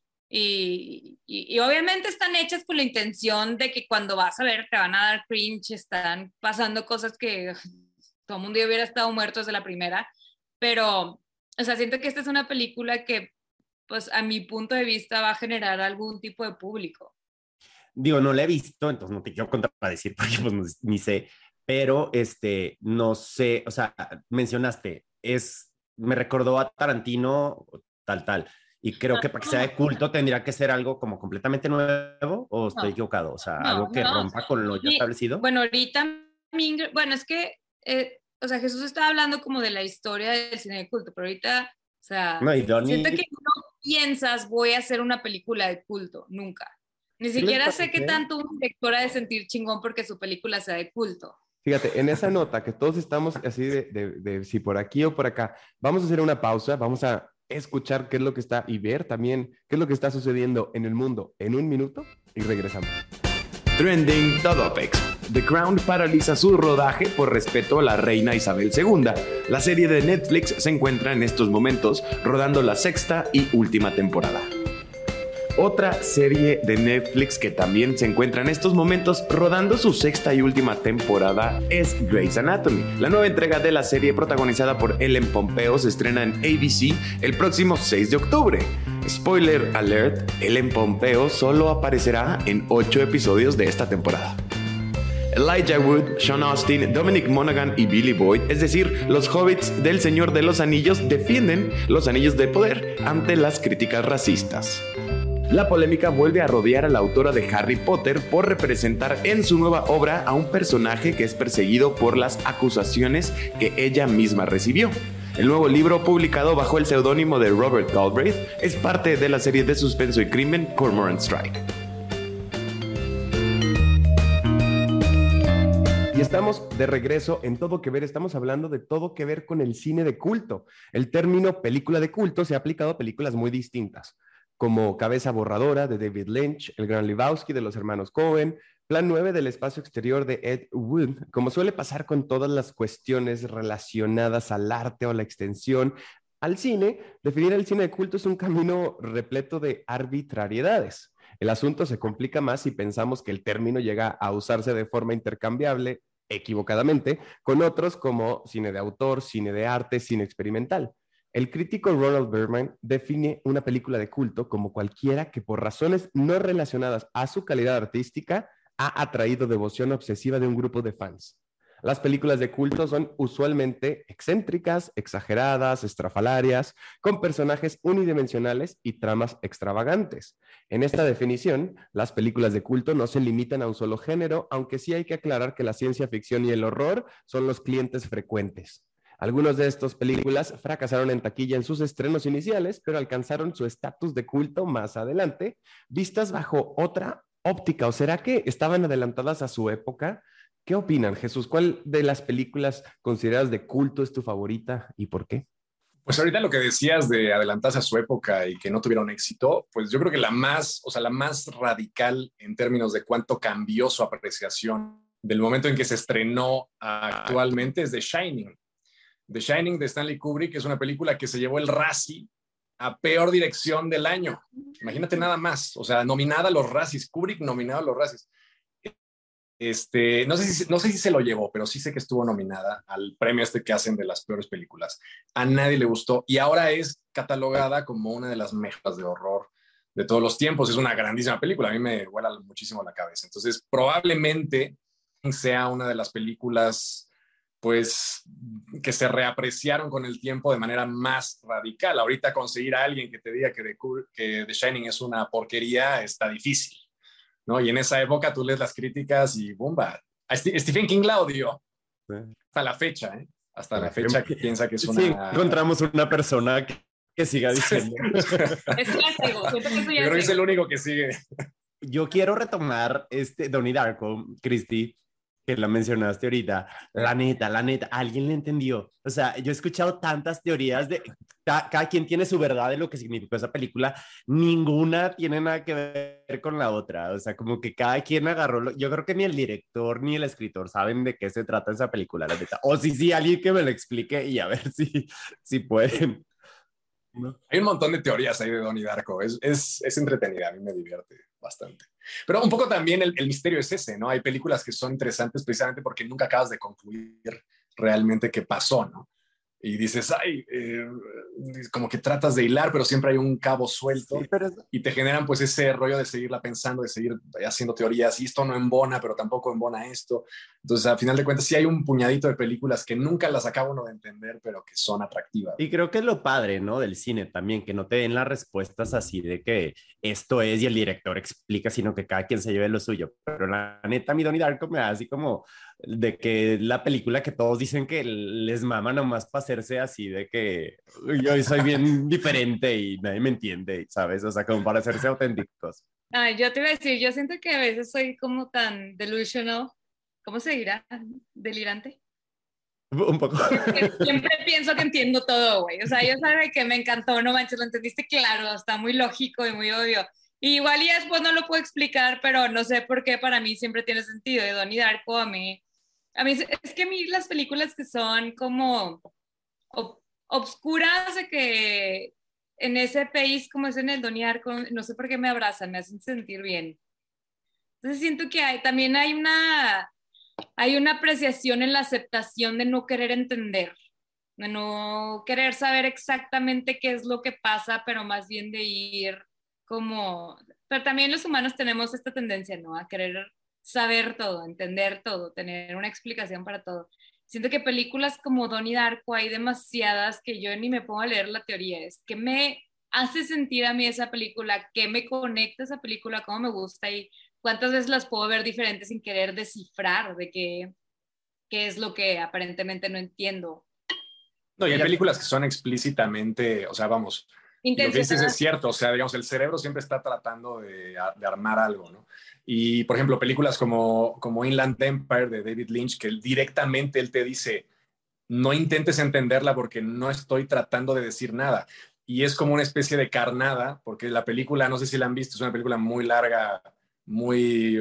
y obviamente están hechas con la intención de que cuando vas a ver te van a dar cringe, están pasando cosas que todo el mundo hubiera estado muerto desde la primera, pero o sea, siento que esta es una película que pues a mi punto de vista va a generar algún tipo de público. Digo, no la he visto, entonces no te quiero contradecir porque pues ni sé, pero no sé, o sea, mencionaste, me recordó a Tarantino, tal, y creo que para que sea de culto tendría que ser algo como completamente nuevo, o estoy equivocado, o sea, algo que rompa con lo ya establecido. Bueno, ahorita, bueno, es que, o sea, Jesús estaba hablando como de la historia del cine de culto, pero ahorita, o sea, siento que no piensas voy a hacer una película de culto, nunca. Ni siquiera sé qué tanto un director ha de sentir chingón porque su película sea de culto. Fíjate, en esa nota que todos estamos así de si por aquí o por acá, vamos a hacer una pausa, vamos a escuchar qué es lo que está y ver también qué es lo que está sucediendo en el mundo en un minuto y regresamos. Trending Topics. The Crown paraliza su rodaje por respeto a la reina Isabel II. La serie de Netflix se encuentra en estos momentos rodando la 6ª y última temporada. Otra serie de Netflix que también se encuentra en estos momentos rodando su 6ª y última temporada es Grey's Anatomy. La nueva entrega de la serie protagonizada por Ellen Pompeo se estrena en ABC el próximo 6 de octubre. Spoiler alert, Ellen Pompeo solo aparecerá en 8 episodios de esta temporada. Elijah Wood, Sean Astin, Dominic Monaghan y Billy Boyd, es decir, los hobbits del Señor de los Anillos, defienden los anillos de poder ante las críticas racistas. La polémica vuelve a rodear a la autora de Harry Potter por representar en su nueva obra a un personaje que es perseguido por las acusaciones que ella misma recibió. El nuevo libro, publicado bajo el seudónimo de Robert Galbraith, es parte de la serie de suspenso y crimen Cormoran Strike. Y estamos de regreso en Todo Que Ver. Estamos hablando de todo que ver con el cine de culto. El término película de culto se ha aplicado a películas muy distintas, como Cabeza Borradora de David Lynch, El Gran Lebowski de los hermanos Coen, Plan 9 del espacio exterior de Ed Wood. Como suele pasar con todas las cuestiones relacionadas al arte o la extensión al cine, definir el cine de culto es un camino repleto de arbitrariedades. El asunto se complica más si pensamos que el término llega a usarse de forma intercambiable, equivocadamente, con otros como cine de autor, cine de arte, cine experimental. El crítico Ronald Berman define una película de culto como cualquiera que por razones no relacionadas a su calidad artística ha atraído devoción obsesiva de un grupo de fans. Las películas de culto son usualmente excéntricas, exageradas, estrafalarias, con personajes unidimensionales y tramas extravagantes. En esta definición, las películas de culto no se limitan a un solo género, aunque sí hay que aclarar que la ciencia ficción y el horror son los clientes frecuentes. Algunas de estas películas fracasaron en taquilla en sus estrenos iniciales, pero alcanzaron su estatus de culto más adelante, vistas bajo otra óptica. ¿O será que estaban adelantadas a su época? ¿Qué opinan, Jesús? ¿Cuál de las películas consideradas de culto es tu favorita y por qué? Pues ahorita lo que decías de adelantarse a su época y que no tuvieron éxito, pues yo creo que la más radical en términos de cuánto cambió su apreciación del momento en que se estrenó actualmente es The Shining. The Shining de Stanley Kubrick es una película que se llevó el Razzie a peor dirección del año. Imagínate nada más, o sea, nominada a los Razzies, Kubrick nominado a los Razzies. No sé si se lo llevó, pero sí sé que estuvo nominada al premio que hacen de las peores películas. A nadie le gustó y ahora es catalogada como una de las mejores de horror de todos los tiempos. Es una grandísima película, a mí me vuela muchísimo la cabeza. Entonces, probablemente sea una de las películas pues que se reapreciaron con el tiempo de manera más radical. Ahorita conseguir a alguien que te diga que The Shining es una porquería está difícil, ¿no? Y en esa época tú lees las críticas y ¡bumba! Stephen King la odió. Sí. Hasta la fecha, ¿eh? Hasta la fecha que piensa que es una... Sí, encontramos una persona que siga diciendo. Es clásico. Yo creo que es el único que sigue. Yo quiero retomar Donnie Darko, Cristi, que la mencionaste ahorita. La neta, alguien le entendió. O sea, yo he escuchado tantas teorías de... Cada quien tiene su verdad de lo que significó esa película. Ninguna tiene nada que ver con la otra. O sea, como que cada quien agarró... Yo creo que ni el director ni el escritor saben de qué se trata esa película, la neta. O sí, alguien que me lo explique y a ver si pueden. ¿No? Hay un montón de teorías ahí de Donnie Darko. Es entretenida, a mí me divierte bastante. Pero un poco también el misterio es ese, ¿no? Hay películas que son interesantes precisamente porque nunca acabas de concluir realmente qué pasó, ¿no? Y dices, como que tratas de hilar, pero siempre hay un cabo suelto, sí, y te generan pues ese rollo de seguirla pensando, de seguir haciendo teorías, y esto no embona, pero tampoco embona esto. Entonces, a final de cuentas, sí hay un puñadito de películas que nunca las acaba uno de entender, pero que son atractivas. Y creo que es lo padre, ¿no? Del cine también, que no te den las respuestas así de que esto es y el director explica, sino que cada quien se lleve lo suyo. Pero la neta, mi Donnie Darko me da así como de que la película que todos dicen que les mama nomás para hacerse así de que yo soy bien diferente y nadie me entiende, ¿sabes? O sea, como para hacerse auténticos. Yo te iba a decir, yo siento que a veces soy como tan delusional, ¿cómo se dirá? ¿Delirante? Un poco. Siempre pienso que entiendo todo, güey. O sea, yo sabes que me encantó, no manches, lo entendiste claro, está muy lógico y muy obvio. Y igual y después no lo puedo explicar, pero no sé por qué para mí siempre tiene sentido. De Donnie Darko a mí es que a mí las películas que son como obscuras, de que en ese país como es en el Donnie Darko, no sé por qué me abrazan, me hacen sentir bien. Entonces siento que también hay una apreciación en la aceptación de no querer entender, de no querer saber exactamente qué es lo que pasa, pero más bien de ir como... Pero también los humanos tenemos esta tendencia, ¿no? A querer saber todo, entender todo, tener una explicación para todo. Siento que películas como Donnie Darko hay demasiadas que yo ni me pongo a leer la teoría. Es que me hace sentir a mí esa película, que me conecta esa película, cómo me gusta y cuántas veces las puedo ver diferentes sin querer descifrar de qué es lo que aparentemente no entiendo. No, y hay películas que son explícitamente, o sea, vamos, lo que dices es cierto, o sea, digamos, el cerebro siempre está tratando de armar algo, ¿no? Y, por ejemplo, películas como Inland Empire de David Lynch, que directamente él te dice, no intentes entenderla porque no estoy tratando de decir nada. Y es como una especie de carnada, porque la película, no sé si la han visto, es una película muy larga, muy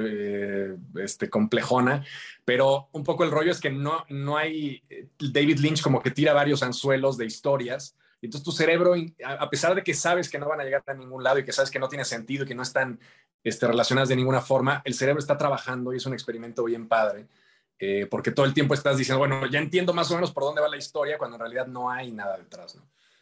complejona, pero un poco el rollo es que no hay... David Lynch como que tira varios anzuelos de historias, y entonces tu cerebro, a pesar de que sabes que no van a llegar a ningún lado y que sabes que no tiene sentido y que no están relacionadas de ninguna forma, el cerebro está trabajando y es un experimento bien padre, porque todo el tiempo estás diciendo, bueno, ya entiendo más o menos por dónde va la historia, cuando en realidad no hay nada detrás, ¿no?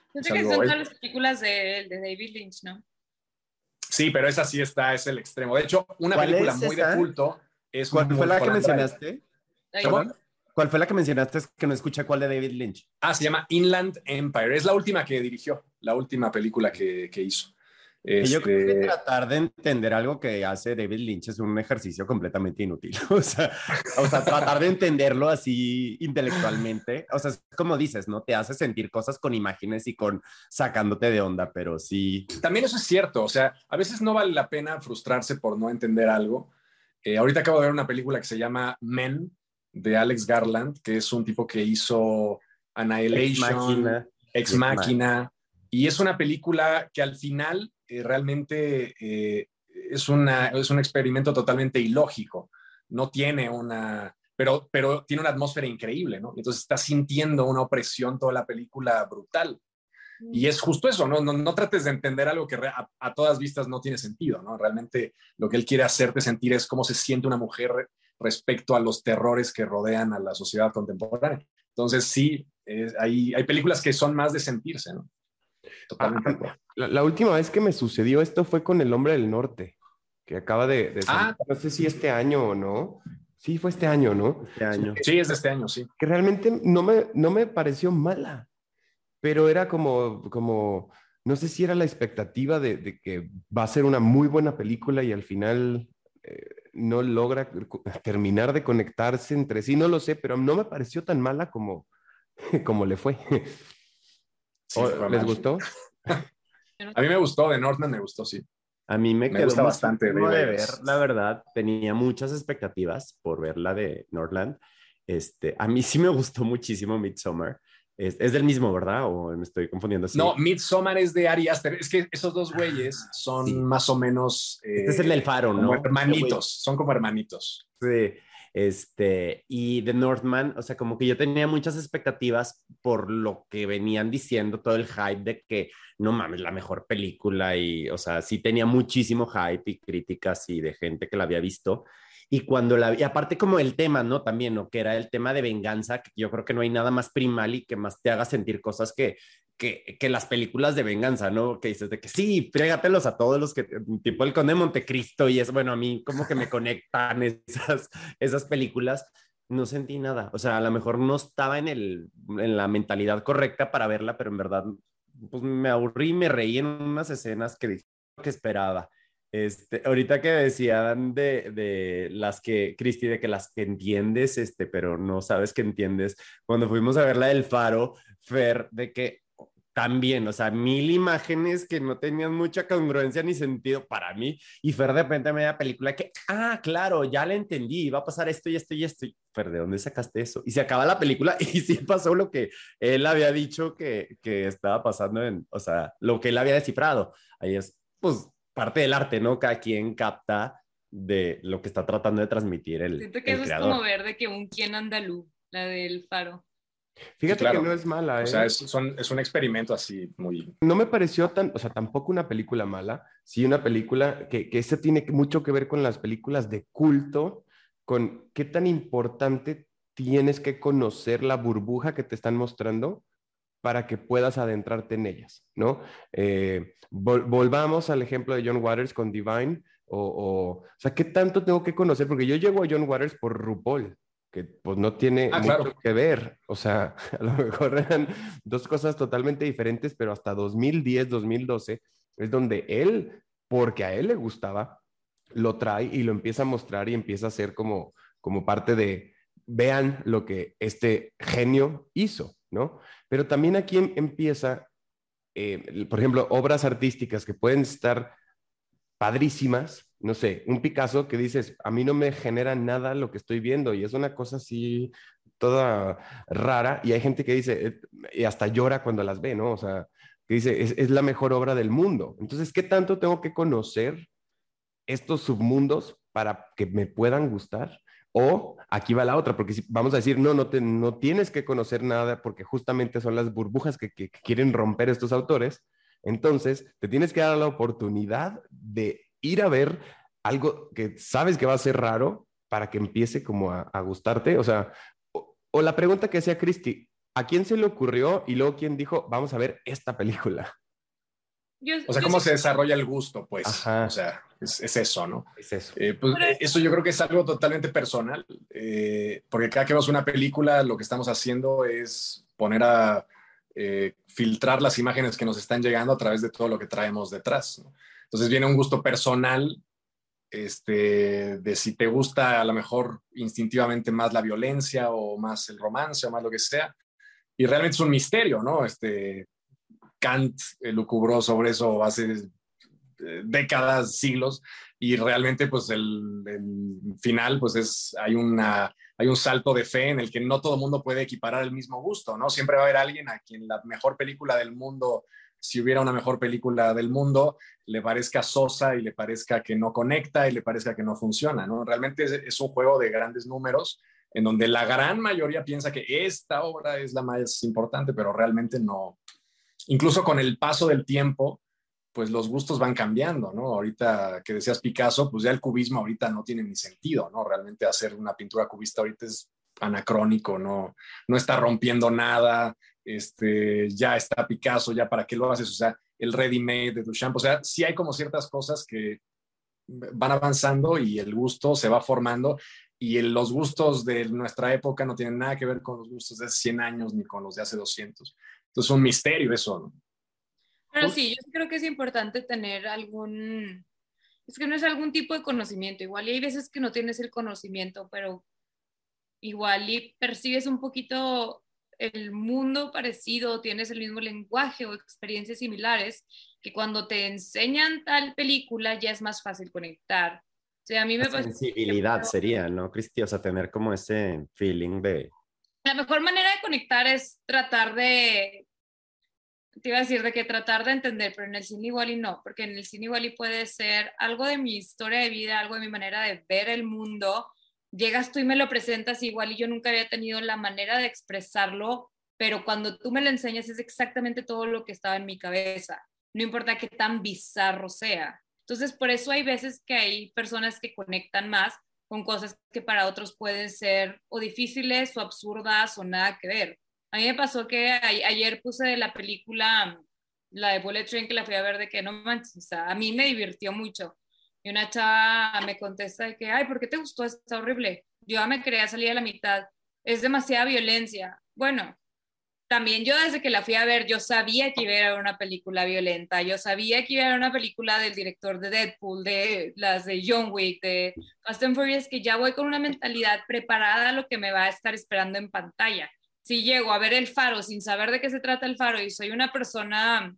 Yo Es sé que algo- son es- todas las películas de David Lynch, ¿no? Sí, pero esa sí está, es el extremo. De hecho, una ¿Cuál película es muy de esa? culto es ¿Cuál fue la que Mulholland Drive. mencionaste? Ahí. ¿Cómo? ¿Perdón? ¿Cuál fue la que mencionaste? Es que no escuché cuál de David Lynch. Se llama Inland Empire. Es la última que dirigió, la última película que hizo. Que yo creo que Este, tratar de entender algo que hace David Lynch es un ejercicio completamente inútil. O sea, tratar de entenderlo así intelectualmente. O sea, es como dices, ¿no? Te hace sentir cosas con imágenes y con sacándote de onda, pero sí. También eso es cierto. O sea, a veces no vale la pena frustrarse por no entender algo. Ahorita acabo de ver una película que se llama Men, de Alex Garland, que es un tipo que hizo Annihilation, Ex Machina, y es una película que al final realmente es un experimento totalmente ilógico. No tiene pero tiene una atmósfera increíble, ¿no? Entonces estás sintiendo una opresión toda la película brutal. Y es justo eso, no trates de entender algo que a todas vistas no tiene sentido, ¿no? Realmente lo que él quiere hacerte sentir es cómo se siente una mujer respecto a los terrores que rodean a la sociedad contemporánea. Entonces sí, hay películas que son más de sentirse, ¿no? Totalmente. La última vez que me sucedió esto fue con El Hombre del Norte, que acaba de salir. Ah. No sé si este año o no. Sí, fue este año, ¿no? Este año. Sí, es de este año, sí. Que realmente no me pareció mala, pero era como, no sé si era la expectativa de que va a ser una muy buena película y al final no logra terminar de conectarse entre sí, no lo sé, pero no me pareció tan mala como le fue. Sí, fue ¿Les mal. gustó? A mí me gustó, de Northman me gustó, sí. A mí me quedó gusta bastante muchísimo de David ver, Ayer. la verdad. Tenía muchas expectativas por ver la de Northland. A mí sí me gustó muchísimo Midsommar. Es del mismo, ¿verdad? ¿O me estoy confundiendo así? No, Midsommar es de Ari Aster. Es que esos dos güeyes son Sí. más o menos Este es el del Faro, como ¿no? hermanitos, son como hermanitos. Sí, y The Northman, o sea, como que yo tenía muchas expectativas por lo que venían diciendo, todo el hype de que, no mames, la mejor película y, o sea, sí tenía muchísimo hype y críticas y de gente que la había visto. Y cuando la vi, aparte como el tema, ¿no? También, ¿no? Que era el tema de venganza, que yo creo que no hay nada más primal y que más te haga sentir cosas que las películas de venganza, ¿no? Que dices de que sí, frégatelos a todos los que, tipo el Conde de Montecristo y eso, bueno, a mí como que me conectan esas películas, no sentí nada, o sea, a lo mejor no estaba en la mentalidad correcta para verla, pero en verdad, pues me aburrí y me reí en unas escenas que dije que esperaba. Ahorita que decían de las que, Cristi, de que las que entiendes, pero no sabes que entiendes, cuando fuimos a ver la del Faro, Fer, de que también, o sea, 1000 imágenes que no tenían mucha congruencia ni sentido para mí. Y Fer de repente me da película que, claro, ya la entendí, va a pasar esto y esto y esto. Y Fer, ¿de dónde sacaste eso? Y se acaba la película y sí pasó lo que él había dicho que estaba pasando o sea, lo que él había descifrado. Ahí es, pues, parte del arte, ¿no? Cada quien capta de lo que está tratando de transmitir Siento que el eso es creador. como ver de que un quién andalú, la del Faro. Fíjate Sí, claro. que no es mala, ¿eh? O sea, es un experimento así muy... No me pareció o sea, tampoco una película mala, sí una película que esa tiene mucho que ver con las películas de culto, con qué tan importante tienes que conocer la burbuja que te están mostrando para que puedas adentrarte en ellas, ¿no? Volvamos al ejemplo de John Waters con Divine, o sea, ¿qué tanto tengo que conocer? Porque yo llego a John Waters por RuPaul, que pues no tiene mucho claro. que ver, o sea, a lo mejor eran dos cosas totalmente diferentes, pero hasta 2010, 2012 es donde él, porque a él le gustaba, lo trae y lo empieza a mostrar y empieza a ser como parte de, vean lo que este genio hizo, ¿no? Pero también aquí empieza, por ejemplo, obras artísticas que pueden estar padrísimas, no sé, un Picasso que dices, a mí no me genera nada lo que estoy viendo y es una cosa así toda rara y hay gente que dice, y hasta llora cuando las ve, ¿no? O sea, que dice, es la mejor obra del mundo. Entonces, ¿qué tanto tengo que conocer estos submundos para que me puedan gustar? O aquí va la otra, porque si vamos a decir, no tienes que conocer nada porque justamente son las burbujas que quieren romper estos autores. Entonces, te tienes que dar la oportunidad de ir a ver algo que sabes que va a ser raro para que empiece como a gustarte. O sea, o la pregunta que hacía Christy, ¿A quién se le ocurrió y luego quién dijo, vamos a ver esta película? O sea, cómo se desarrolla el gusto, pues. Ajá. O sea, es eso, ¿no? Es eso. Pues, eso yo creo que es algo totalmente personal, porque cada que vemos una película, lo que estamos haciendo es poner a filtrar las imágenes que nos están llegando a través de todo lo que traemos detrás, ¿no? Entonces viene un gusto personal, de si te gusta a lo mejor instintivamente más la violencia o más el romance o más lo que sea, y realmente es un misterio, ¿no? Kant lucubró sobre eso hace décadas, siglos, y realmente pues el final pues hay un salto de fe en el que no todo el mundo puede equiparar el mismo gusto, ¿no? Siempre va a haber alguien a quien la mejor película del mundo, si hubiera una mejor película del mundo, le parezca sosa y le parezca que no conecta y le parezca que no funciona, ¿no? Realmente es un juego de grandes números en donde la gran mayoría piensa que esta obra es la más importante, pero realmente no. Incluso con el paso del tiempo, pues los gustos van cambiando, ¿no? Ahorita que decías Picasso, pues ya el cubismo ahorita no tiene ni sentido, ¿no? Realmente hacer una pintura cubista ahorita es anacrónico, no está rompiendo nada, ya está Picasso, ya para qué lo haces, o sea, el ready-made de Duchamp, o sea, sí hay como ciertas cosas que van avanzando y el gusto se va formando, y los gustos de nuestra época no tienen nada que ver con los gustos de hace 100 años ni con los de hace 200. Entonces es un misterio eso, ¿no? Pero sí, yo creo que es importante tener es que no es algún tipo de conocimiento, igual y hay veces que no tienes el conocimiento, pero igual y percibes un poquito el mundo parecido, tienes el mismo lenguaje o experiencias similares, que cuando te enseñan tal película ya es más fácil conectar. O sea, a mí me La sensibilidad sería, ¿no, Cristi? O sea, tener como ese feeling de... La mejor manera de conectar es tratar de, te iba a decir de que tratar de entender, pero en el cine igual y no, porque en el cine igual y puede ser algo de mi historia de vida, algo de mi manera de ver el mundo. Llegas tú y me lo presentas igual y yo nunca había tenido la manera de expresarlo, pero cuando tú me lo enseñas es exactamente todo lo que estaba en mi cabeza, no importa qué tan bizarro sea. Entonces, por eso hay veces que hay personas que conectan más con cosas que para otros pueden ser o difíciles o absurdas o nada que ver. A mí me pasó que ayer puse la película, la de Bullet Train, que la fui a ver, de que no manches, o sea, a mí me divirtió mucho. Y una chava me contesta de que, ay, ¿por qué te gustó? Está horrible. Yo ya me quería salir a la mitad. Es demasiada violencia. Bueno, también yo desde que la fui a ver, yo sabía que iba a ver una película violenta, yo sabía que iba a ver una película del director de Deadpool, de las de John Wick, de Fast and Furious, que ya voy con una mentalidad preparada a lo que me va a estar esperando en pantalla. Si llego a ver El Faro sin saber de qué se trata El Faro y soy una persona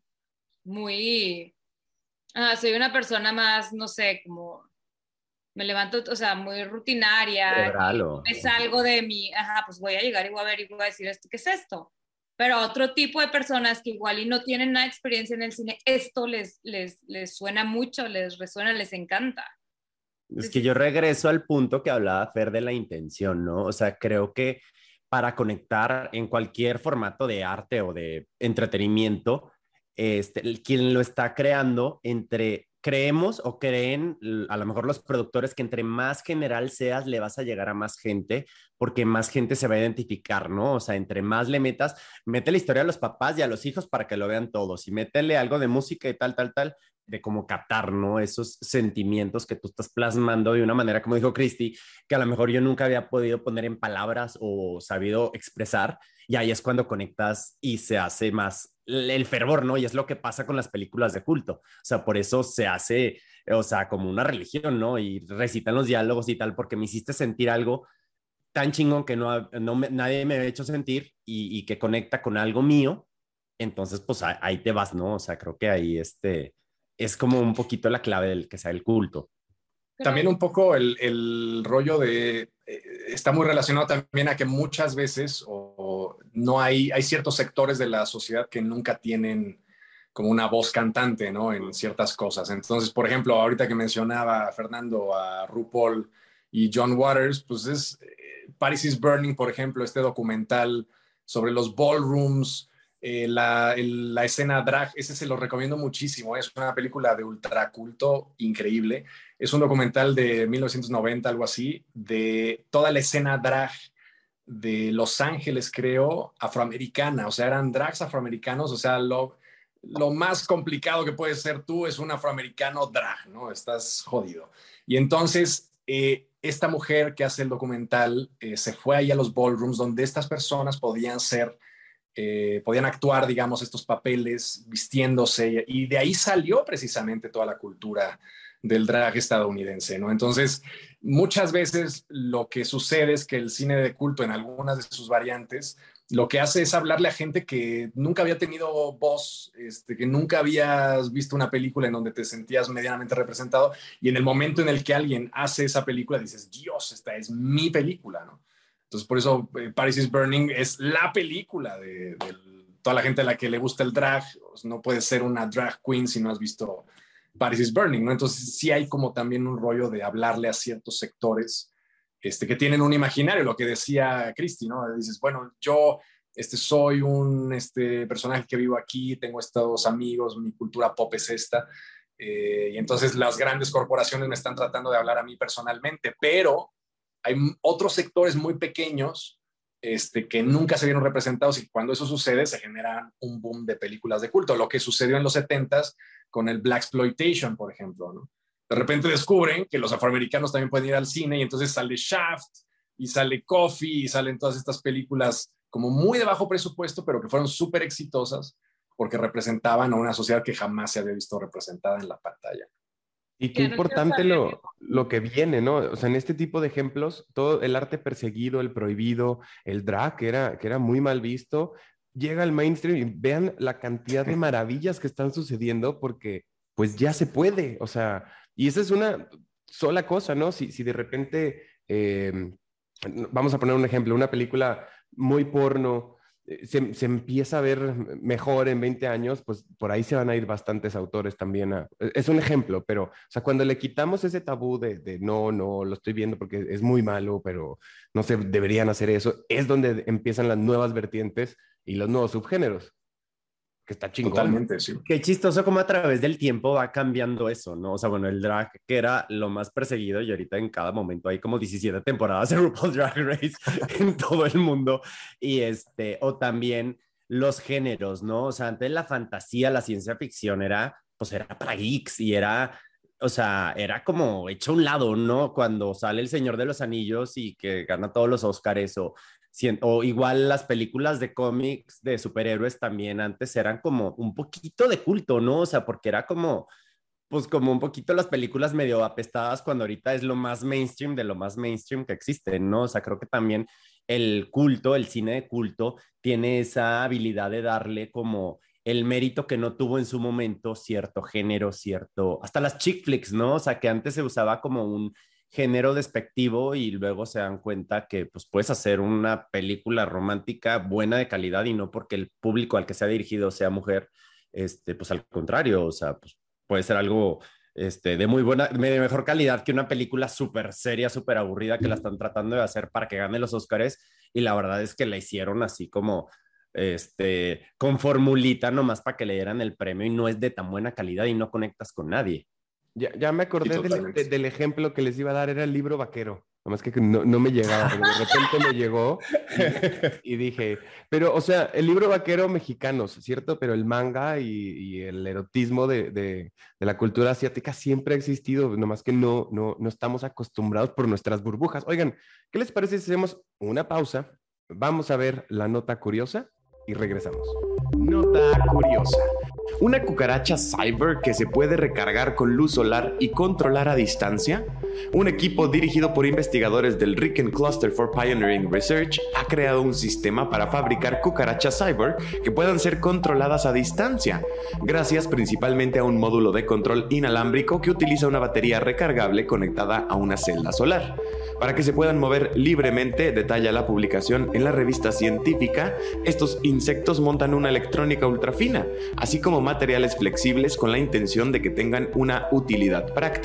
soy una persona más, no sé, como me levanto, o sea, muy rutinaria, me salgo de pues voy a llegar y voy a ver y voy a decir esto, ¿qué es esto? Pero a otro tipo de personas que igual y no tienen nada de experiencia en el cine, esto les suena mucho, les resuena, les encanta. Es que yo regreso al punto que hablaba Fer de la intención, ¿no? O sea, creo que para conectar en cualquier formato de arte o de entretenimiento, quien lo está creando, creemos o creen, a lo mejor los productores, que entre más general seas, le vas a llegar a más gente, porque más gente se va a identificar, ¿no? O sea, entre más le metas, mete la historia a los papás y a los hijos para que lo vean todos, y métele algo de música y tal, de cómo captar, ¿no? Esos sentimientos que tú estás plasmando de una manera, como dijo Cristi, que a lo mejor yo nunca había podido poner en palabras o sabido expresar, y ahí es cuando conectas y se hace más el fervor, ¿no? Y es lo que pasa con las películas de culto. O sea, por eso se hace, o sea, como una religión, ¿no? Y recitan los diálogos y tal, porque me hiciste sentir algo tan chingón que nadie me ha hecho sentir, y que conecta con algo mío. Entonces, pues ahí te vas, ¿no? O sea, creo que ahí es como un poquito la clave del que sea el culto. También un poco el rollo de... está muy relacionado también a que muchas veces no hay ciertos sectores de la sociedad que nunca tienen como una voz cantante, ¿no? En ciertas cosas. Entonces, por ejemplo, ahorita que mencionaba Fernando a RuPaul y John Waters, pues es Paris is Burning, por ejemplo, este documental sobre los ballrooms, la escena drag, ese se lo recomiendo muchísimo. Es una película de ultraculto increíble. Es un documental de 1990, algo así, de toda la escena drag Los Ángeles, creo, afroamericana. O sea, eran drags afroamericanos. O sea, lo más complicado que puedes ser tú es un afroamericano drag, ¿no? Estás jodido. Y entonces, esta mujer que hace el documental se fue ahí a los ballrooms donde estas personas podían actuar, digamos, estos papeles vistiéndose, y de ahí salió precisamente toda la cultura del drag estadounidense, ¿no? Entonces, muchas veces lo que sucede es que el cine de culto, en algunas de sus variantes, lo que hace es hablarle a gente que nunca había tenido voz, que nunca habías visto una película en donde te sentías medianamente representado, y en el momento en el que alguien hace esa película dices, Dios, esta es mi película, ¿no? Entonces, por eso Paris is Burning es la película de toda la gente a la que le gusta el drag. No puedes ser una drag queen si no has visto Paris is Burning, ¿no? Entonces, sí hay como también un rollo de hablarle a ciertos sectores que tienen un imaginario, lo que decía Cristi, ¿no? Dices, bueno, yo soy un personaje que vivo aquí, tengo estos amigos, mi cultura pop es esta, y entonces las grandes corporaciones me están tratando de hablar a mí personalmente, pero hay otros sectores muy pequeños que nunca se vieron representados, y cuando eso sucede se genera un boom de películas de culto, lo que sucedió en los 70s con el Blaxploitation, por ejemplo, ¿no? De repente descubren que los afroamericanos también pueden ir al cine, y entonces sale Shaft, y sale Coffee, y salen todas estas películas como muy de bajo presupuesto, pero que fueron súper exitosas porque representaban a una sociedad que jamás se había visto representada en la pantalla. Y qué importante lo que viene, ¿no? O sea, en este tipo de ejemplos, todo el arte perseguido, el prohibido, el drag, que era muy mal visto, llega al mainstream, y vean la cantidad de maravillas que están sucediendo porque pues ya se puede, o sea, y esa es una sola cosa, ¿no? Si de repente, vamos a poner un ejemplo, una película muy porno, se empieza a ver mejor en 20 años, pues por ahí se van a ir bastantes autores también. Es un ejemplo, pero, o sea, cuando le quitamos ese tabú de no, lo estoy viendo porque es muy malo, pero no se deberían hacer eso, es donde empiezan las nuevas vertientes y los nuevos subgéneros, que está chingón. Totalmente, sí. Qué chistoso como a través del tiempo va cambiando eso, ¿no? O sea, bueno, el drag, que era lo más perseguido, y ahorita en cada momento hay como 17 temporadas de RuPaul's Drag Race en todo el mundo. Y o también los géneros, ¿no? O sea, antes la fantasía, la ciencia ficción era para geeks, y o sea, era como hecho a un lado, ¿no? Cuando sale El Señor de los Anillos y que gana todos los Óscares, o igual las películas de cómics de superhéroes también antes eran como un poquito de culto, ¿no? O sea, porque era como un poquito las películas medio apestadas, cuando ahorita es lo más mainstream de lo más mainstream que existe, ¿no? O sea, creo que también el culto, el cine de culto, tiene esa habilidad de darle como el mérito que no tuvo en su momento cierto género, hasta las chick flicks, ¿no? O sea, que antes se usaba como un género despectivo, y luego se dan cuenta que pues puedes hacer una película romántica buena, de calidad, y no porque el público al que se ha dirigido sea mujer, pues al contrario, o sea, pues puede ser algo de muy buena, de mejor calidad que una película súper seria, súper aburrida que la están tratando de hacer para que gane los Óscares, y la verdad es que la hicieron así como con formulita nomás para que le dieran el premio, y no es de tan buena calidad y no conectas con nadie. Ya me acordé del ejemplo que les iba a dar, era el Libro Vaquero. Nomás que no me llegaba, pero de repente me llegó y dije, pero, o sea, el Libro Vaquero mexicanos, ¿cierto? Pero el manga y el erotismo de la cultura asiática siempre ha existido, nomás que no estamos acostumbrados por nuestras burbujas. Oigan, ¿qué les parece si hacemos una pausa? Vamos a ver la nota curiosa y regresamos. Nota curiosa. ¿Una cucaracha cyber que se puede recargar con luz solar y controlar a distancia? Un equipo dirigido por investigadores del Riken Cluster for Pioneering Research ha creado un sistema para fabricar cucarachas cyber que puedan ser controladas a distancia, gracias principalmente a un módulo de control inalámbrico que utiliza una batería recargable conectada a una celda solar. Para que se puedan mover libremente, detalla la publicación en la revista científica, estos insectos montan una electrónica ultrafina, así como materiales flexibles con la intención de que tengan una utilidad práctica.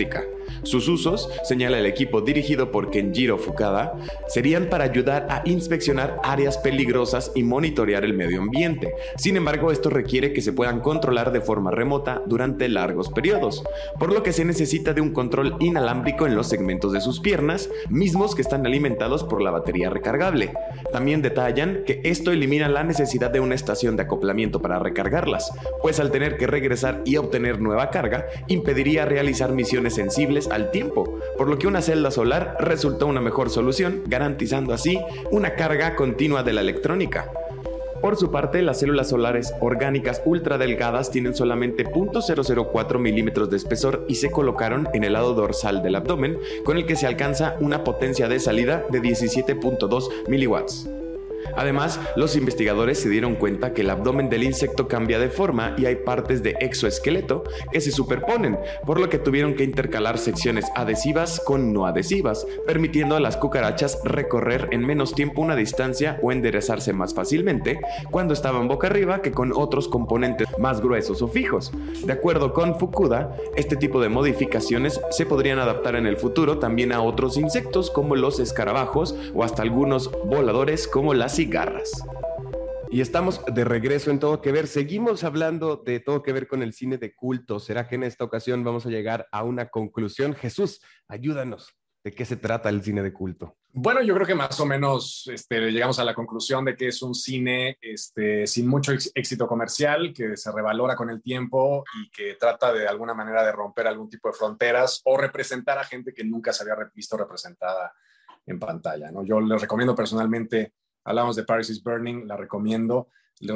Sus usos, señala el equipo dirigido por Kenjiro Fukada, serían para ayudar a inspeccionar áreas peligrosas y monitorear el medio ambiente. Sin embargo, esto requiere que se puedan controlar de forma remota durante largos periodos, por lo que se necesita de un control inalámbrico en los segmentos de sus piernas, mismos que están alimentados por la batería recargable. También detallan que esto elimina la necesidad de una estación de acoplamiento para recargarlas, pues al tener que regresar y obtener nueva carga, impediría realizar misiones sensibles al tiempo, por lo que una celda solar resultó una mejor solución, garantizando así una carga continua de la electrónica. Por su parte, las células solares orgánicas ultra delgadas tienen solamente 0.004 milímetros de espesor y se colocaron en el lado dorsal del abdomen, con el que se alcanza una potencia de salida de 17.2 miliwatts. Además, los investigadores se dieron cuenta que el abdomen del insecto cambia de forma y hay partes de exoesqueleto que se superponen, por lo que tuvieron que intercalar secciones adhesivas con no adhesivas, permitiendo a las cucarachas recorrer en menos tiempo una distancia o enderezarse más fácilmente cuando estaban boca arriba que con otros componentes más gruesos o fijos. De acuerdo con Fukuda, este tipo de modificaciones se podrían adaptar en el futuro también a otros insectos como los escarabajos o hasta algunos voladores como las cigarras. Y estamos de regreso en Todo Que Ver. Seguimos hablando de Todo Que Ver con el cine de culto. ¿Será que en esta ocasión vamos a llegar a una conclusión? Jesús, ayúdanos. ¿De qué se trata el cine de culto? Bueno, yo creo que más o menos llegamos a la conclusión de que es un cine sin mucho éxito comercial, que se revalora con el tiempo y que trata de alguna manera de romper algún tipo de fronteras o representar a gente que nunca se había visto representada en pantalla, ¿no? Yo les recomiendo personalmente, hablamos de Paris is Burning, les recomiendo,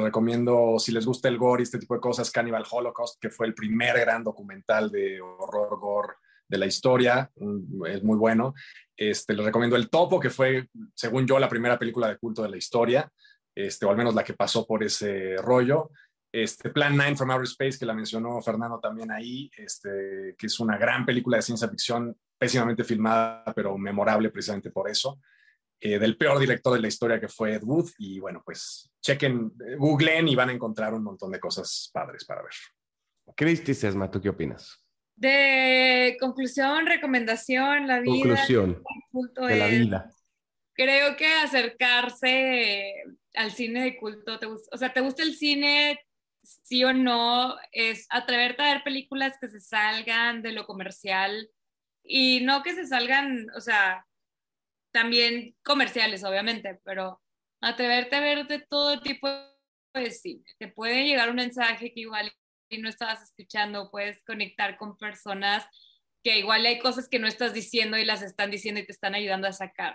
si les gusta el gore y este tipo de cosas, Cannibal Holocaust, que fue el primer gran documental de horror gore de la historia, es muy bueno. Les recomiendo El Topo, que fue, según yo, la primera película de culto de la historia, o al menos la que pasó por ese rollo. Plan 9 from Outer Space, que la mencionó Fernando también ahí, que es una gran película de ciencia ficción, pésimamente filmada, pero memorable precisamente por eso. Del peor director de la historia, que fue Ed Wood, y bueno, pues chequen, googleen y van a encontrar un montón de cosas padres para ver. Cristi Sesma, ¿tú qué opinas? De conclusión, recomendación, la vida. Conclusión de la vida. Creo que acercarse al cine de culto, ¿te gusta el cine, sí o no? Es atreverte a ver películas que se salgan de lo comercial y no que se salgan, también comerciales, obviamente, pero atreverte a ver de todo tipo de cine. Te puede llegar un mensaje que igual y no estabas escuchando, puedes conectar con personas que igual hay cosas que no estás diciendo y las están diciendo y te están ayudando a sacar.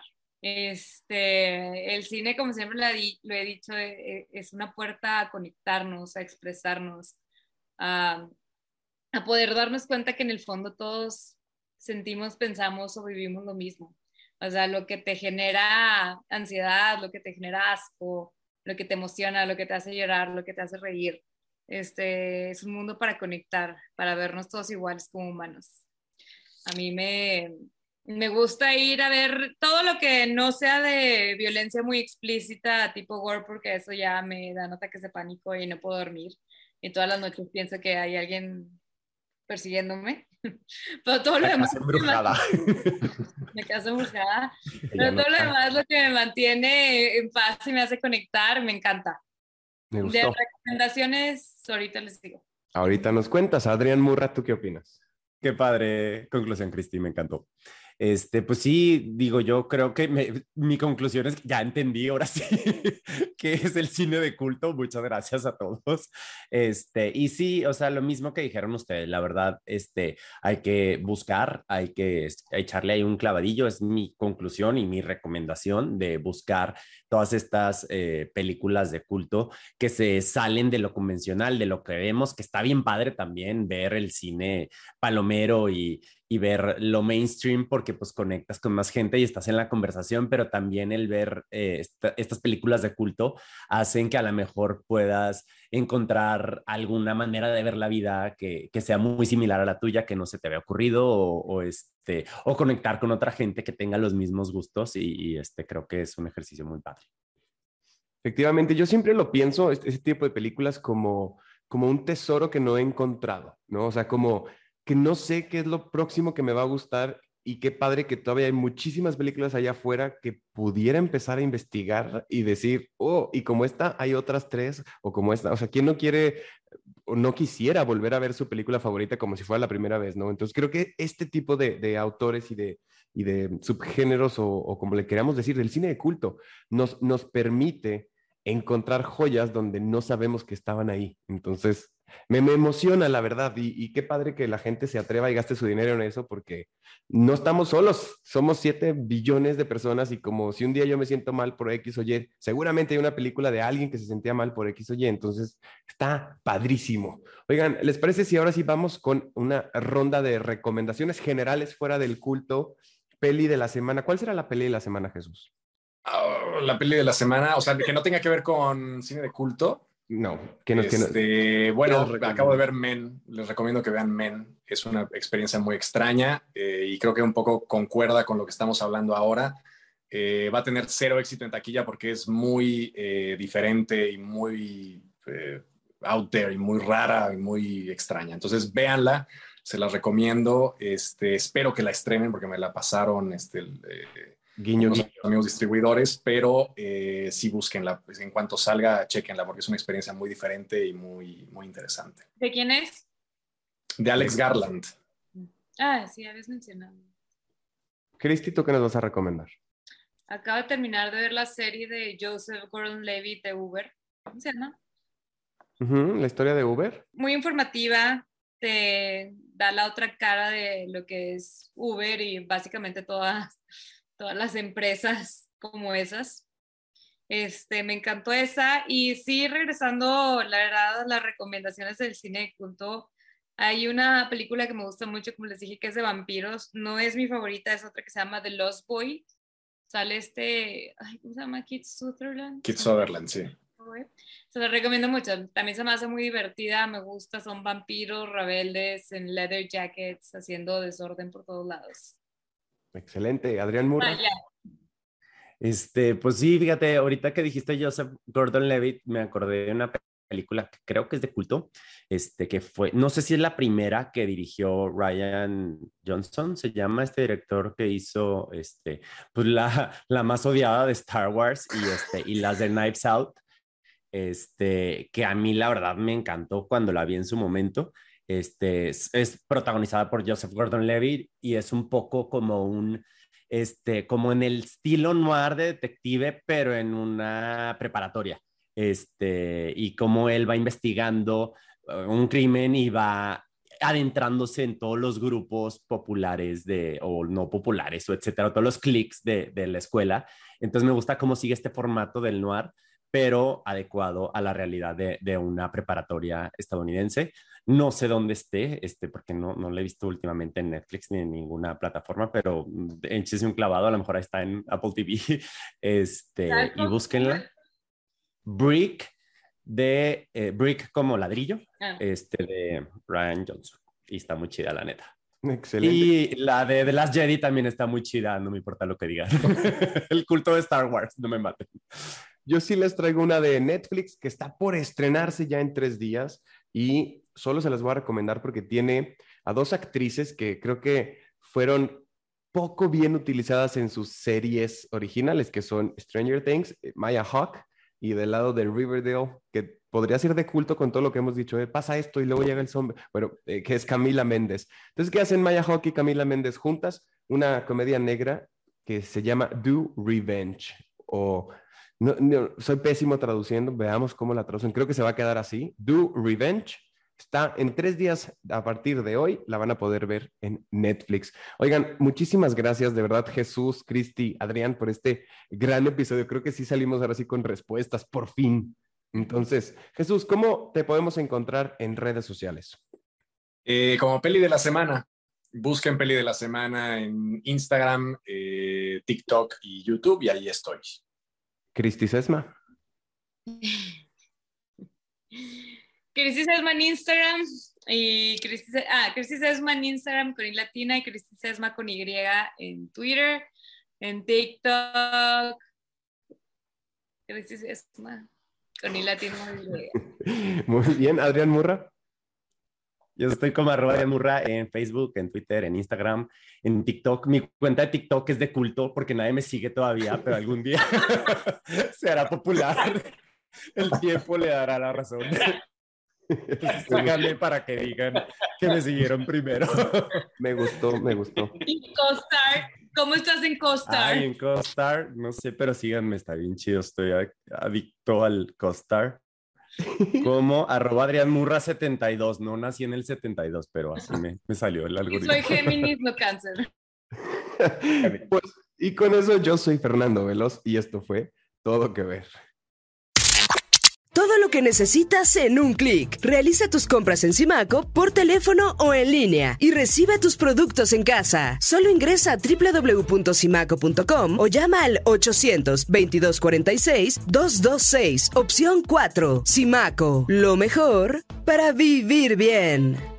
El cine, como siempre lo he dicho, es una puerta a conectarnos, a expresarnos, a poder darnos cuenta que en el fondo todos sentimos, pensamos o vivimos lo mismo. O sea, lo que te genera ansiedad, lo que te genera asco, lo que te emociona, lo que te hace llorar, lo que te hace reír. Es un mundo para conectar, para vernos todos iguales como humanos. A mí me gusta ir a ver todo lo que no sea de violencia muy explícita, tipo gore, porque eso ya me dan ataques de pánico y no puedo dormir. Y todas las noches pienso que hay alguien persiguiéndome. Pero todo lo demás... Me caso embrujada. Pero todo lo demás, lo que me mantiene en paz y me hace conectar, me encanta. Me gustó. De recomendaciones, ahorita les digo. Ahorita nos cuentas. Adrián Murra, ¿tú qué opinas? Qué padre conclusión, Cristi, me encantó. Pues sí, digo, yo creo que mi conclusión es que ya entendí ahora sí que es el cine de culto. Muchas gracias a todos. Y sí, o sea, lo mismo que dijeron ustedes, la verdad, hay que buscar, hay que echarle ahí un clavadillo, es mi conclusión y mi recomendación de buscar todas estas películas de culto que se salen de lo convencional, de lo que vemos, que está bien padre también ver el cine palomero y ver lo mainstream porque pues conectas con más gente y estás en la conversación, pero también el ver estas películas de culto hacen que a lo mejor puedas encontrar alguna manera de ver la vida que sea muy similar a la tuya, que no se te había ocurrido o conectar con otra gente que tenga los mismos gustos y creo que es un ejercicio muy padre. Efectivamente, yo siempre lo pienso, ese tipo de películas como un tesoro que no he encontrado, ¿no? O sea, como que no sé qué es lo próximo que me va a gustar y qué padre que todavía hay muchísimas películas allá afuera que pudiera empezar a investigar y decir, oh, y como esta hay otras tres, o como esta, o sea, ¿quién no quiere o no quisiera volver a ver su película favorita como si fuera la primera vez, ¿no? Entonces creo que este tipo de autores y de subgéneros o como le queramos decir, del cine de culto, nos permite encontrar joyas donde no sabemos que estaban ahí. Entonces, me emociona la verdad y qué padre que la gente se atreva y gaste su dinero en eso porque no estamos solos, somos 7 billones de personas y como si un día yo me siento mal por X o Y, seguramente hay una película de alguien que se sentía mal por X o Y, entonces está padrísimo. Oigan, ¿les parece si ahora sí vamos con una ronda de recomendaciones generales fuera del culto? Peli de la semana. ¿Cuál será la peli de la semana, Jesús? La peli de la semana, o sea, que no tenga que ver con cine de culto. No, bueno, acabo de ver Men, les recomiendo que vean Men, es una experiencia muy extraña y creo que un poco concuerda con lo que estamos hablando ahora. Va a tener cero éxito en taquilla porque es muy diferente y muy out there y muy rara y muy extraña. Entonces, véanla, se las recomiendo. Espero que la estrenen porque me la pasaron guiño, unos guiño. amigos distribuidores, pero sí búsquenla. Pues, en cuanto salga, chequenla porque es una experiencia muy diferente y muy, muy interesante. ¿De quién es? De Alex Garland. Ah, sí, habías mencionado. Cristi, ¿tú qué nos vas a recomendar? Acabo de terminar de ver la serie de Joseph Gordon-Levitt de Uber. ¿Cómo se llama? La historia de Uber. Muy informativa, te da la otra cara de lo que es Uber y básicamente todas las empresas como esas. Me encantó esa y sí, regresando, la verdad, a las recomendaciones del cine de culto, hay una película que me gusta mucho, como les dije, que es de vampiros, no es mi favorita, es otra que se llama The Lost Boy, sale ¿cómo se llama? Keith Sutherland. Keith Sutherland, sí. Se la recomiendo mucho, también se me hace muy divertida, me gusta, son vampiros rebeldes en leather jackets haciendo desorden por todos lados. Excelente. Adrián Murra. Ya. Pues sí, fíjate, ahorita que dijiste Joseph Gordon-Levitt, me acordé de una película que creo que es de culto, que fue, no sé si es la primera que dirigió Ryan Johnson, se llama este director que hizo, pues la más odiada de Star Wars y las de Knives Out, que a mí la verdad me encantó cuando la vi en su momento. Es protagonizada por Joseph Gordon-Levitt y es un poco como en el estilo noir de detective, pero en una preparatoria. Y cómo él va investigando un crimen y va adentrándose en todos los grupos populares o no populares, o etcétera, todos los cliques de la escuela. Entonces me gusta cómo sigue este formato del noir, pero adecuado a la realidad de una preparatoria estadounidense. No sé dónde esté, porque no lo he visto últimamente en Netflix ni en ninguna plataforma, pero échese un clavado, a lo mejor está en Apple TV, y búsquenla. Brick, Brick como ladrillo, de Ryan Johnson, y está muy chida, la neta. Excelente. Y la de The Last Jedi también está muy chida, no me importa lo que digan. El culto de Star Wars, no me maten. Yo sí les traigo una de Netflix que está por estrenarse ya en 3 días y solo se las voy a recomendar porque tiene a 2 actrices que creo que fueron poco bien utilizadas en sus series originales, que son Stranger Things, Maya Hawke, y del lado de Riverdale, que podría ser de culto con todo lo que hemos dicho, pasa esto y luego llega el zombie, bueno, que es Camila Méndez. Entonces, ¿qué hacen Maya Hawke y Camila Méndez juntas? Una comedia negra que se llama Do Revenge, o... No, soy pésimo traduciendo, veamos cómo la traducen. Creo que se va a quedar así. Do Revenge. Está en 3 días a partir de hoy. La van a poder ver en Netflix. Oigan, muchísimas gracias de verdad, Jesús, Cristi, Adrián, por este gran episodio. Creo que sí salimos ahora sí con respuestas, por fin. Entonces, Jesús, ¿cómo te podemos encontrar en redes sociales? Como peli de la semana. Busquen peli de la semana en Instagram, TikTok y YouTube y ahí estoy. Cristi Sesma. Cristi Sesma en Instagram y Cristi Sesma en Instagram con I latina y Cristi Sesma con Y en Twitter, en TikTok. Cristi Sesma con I latina y Y. Muy bien, Adrián Murra. Yo estoy como @DrianMurra en Facebook, en Twitter, en Instagram, en TikTok. Mi cuenta de TikTok es de culto porque nadie me sigue todavía, pero algún día se hará popular. El tiempo le dará la razón. Síganme para que digan que me siguieron primero. Me gustó. ¿Y CoStar? ¿Cómo estás en CoStar? Ay, en CoStar, no sé, pero síganme, está bien chido. Estoy adicto al CoStar. Como @AdrianMurra72. No nací en el 72, pero así me salió el algoritmo. Soy Géminis, no Cáncer. Pues, y con eso yo soy Fernando Veloz y esto fue Todo que Ver. Todo lo que necesitas en un clic. Realiza tus compras en Simaco por teléfono o en línea y recibe tus productos en casa. Solo ingresa a www.simaco.com o llama al 800-2246-226, opción 4. Simaco, lo mejor para vivir bien.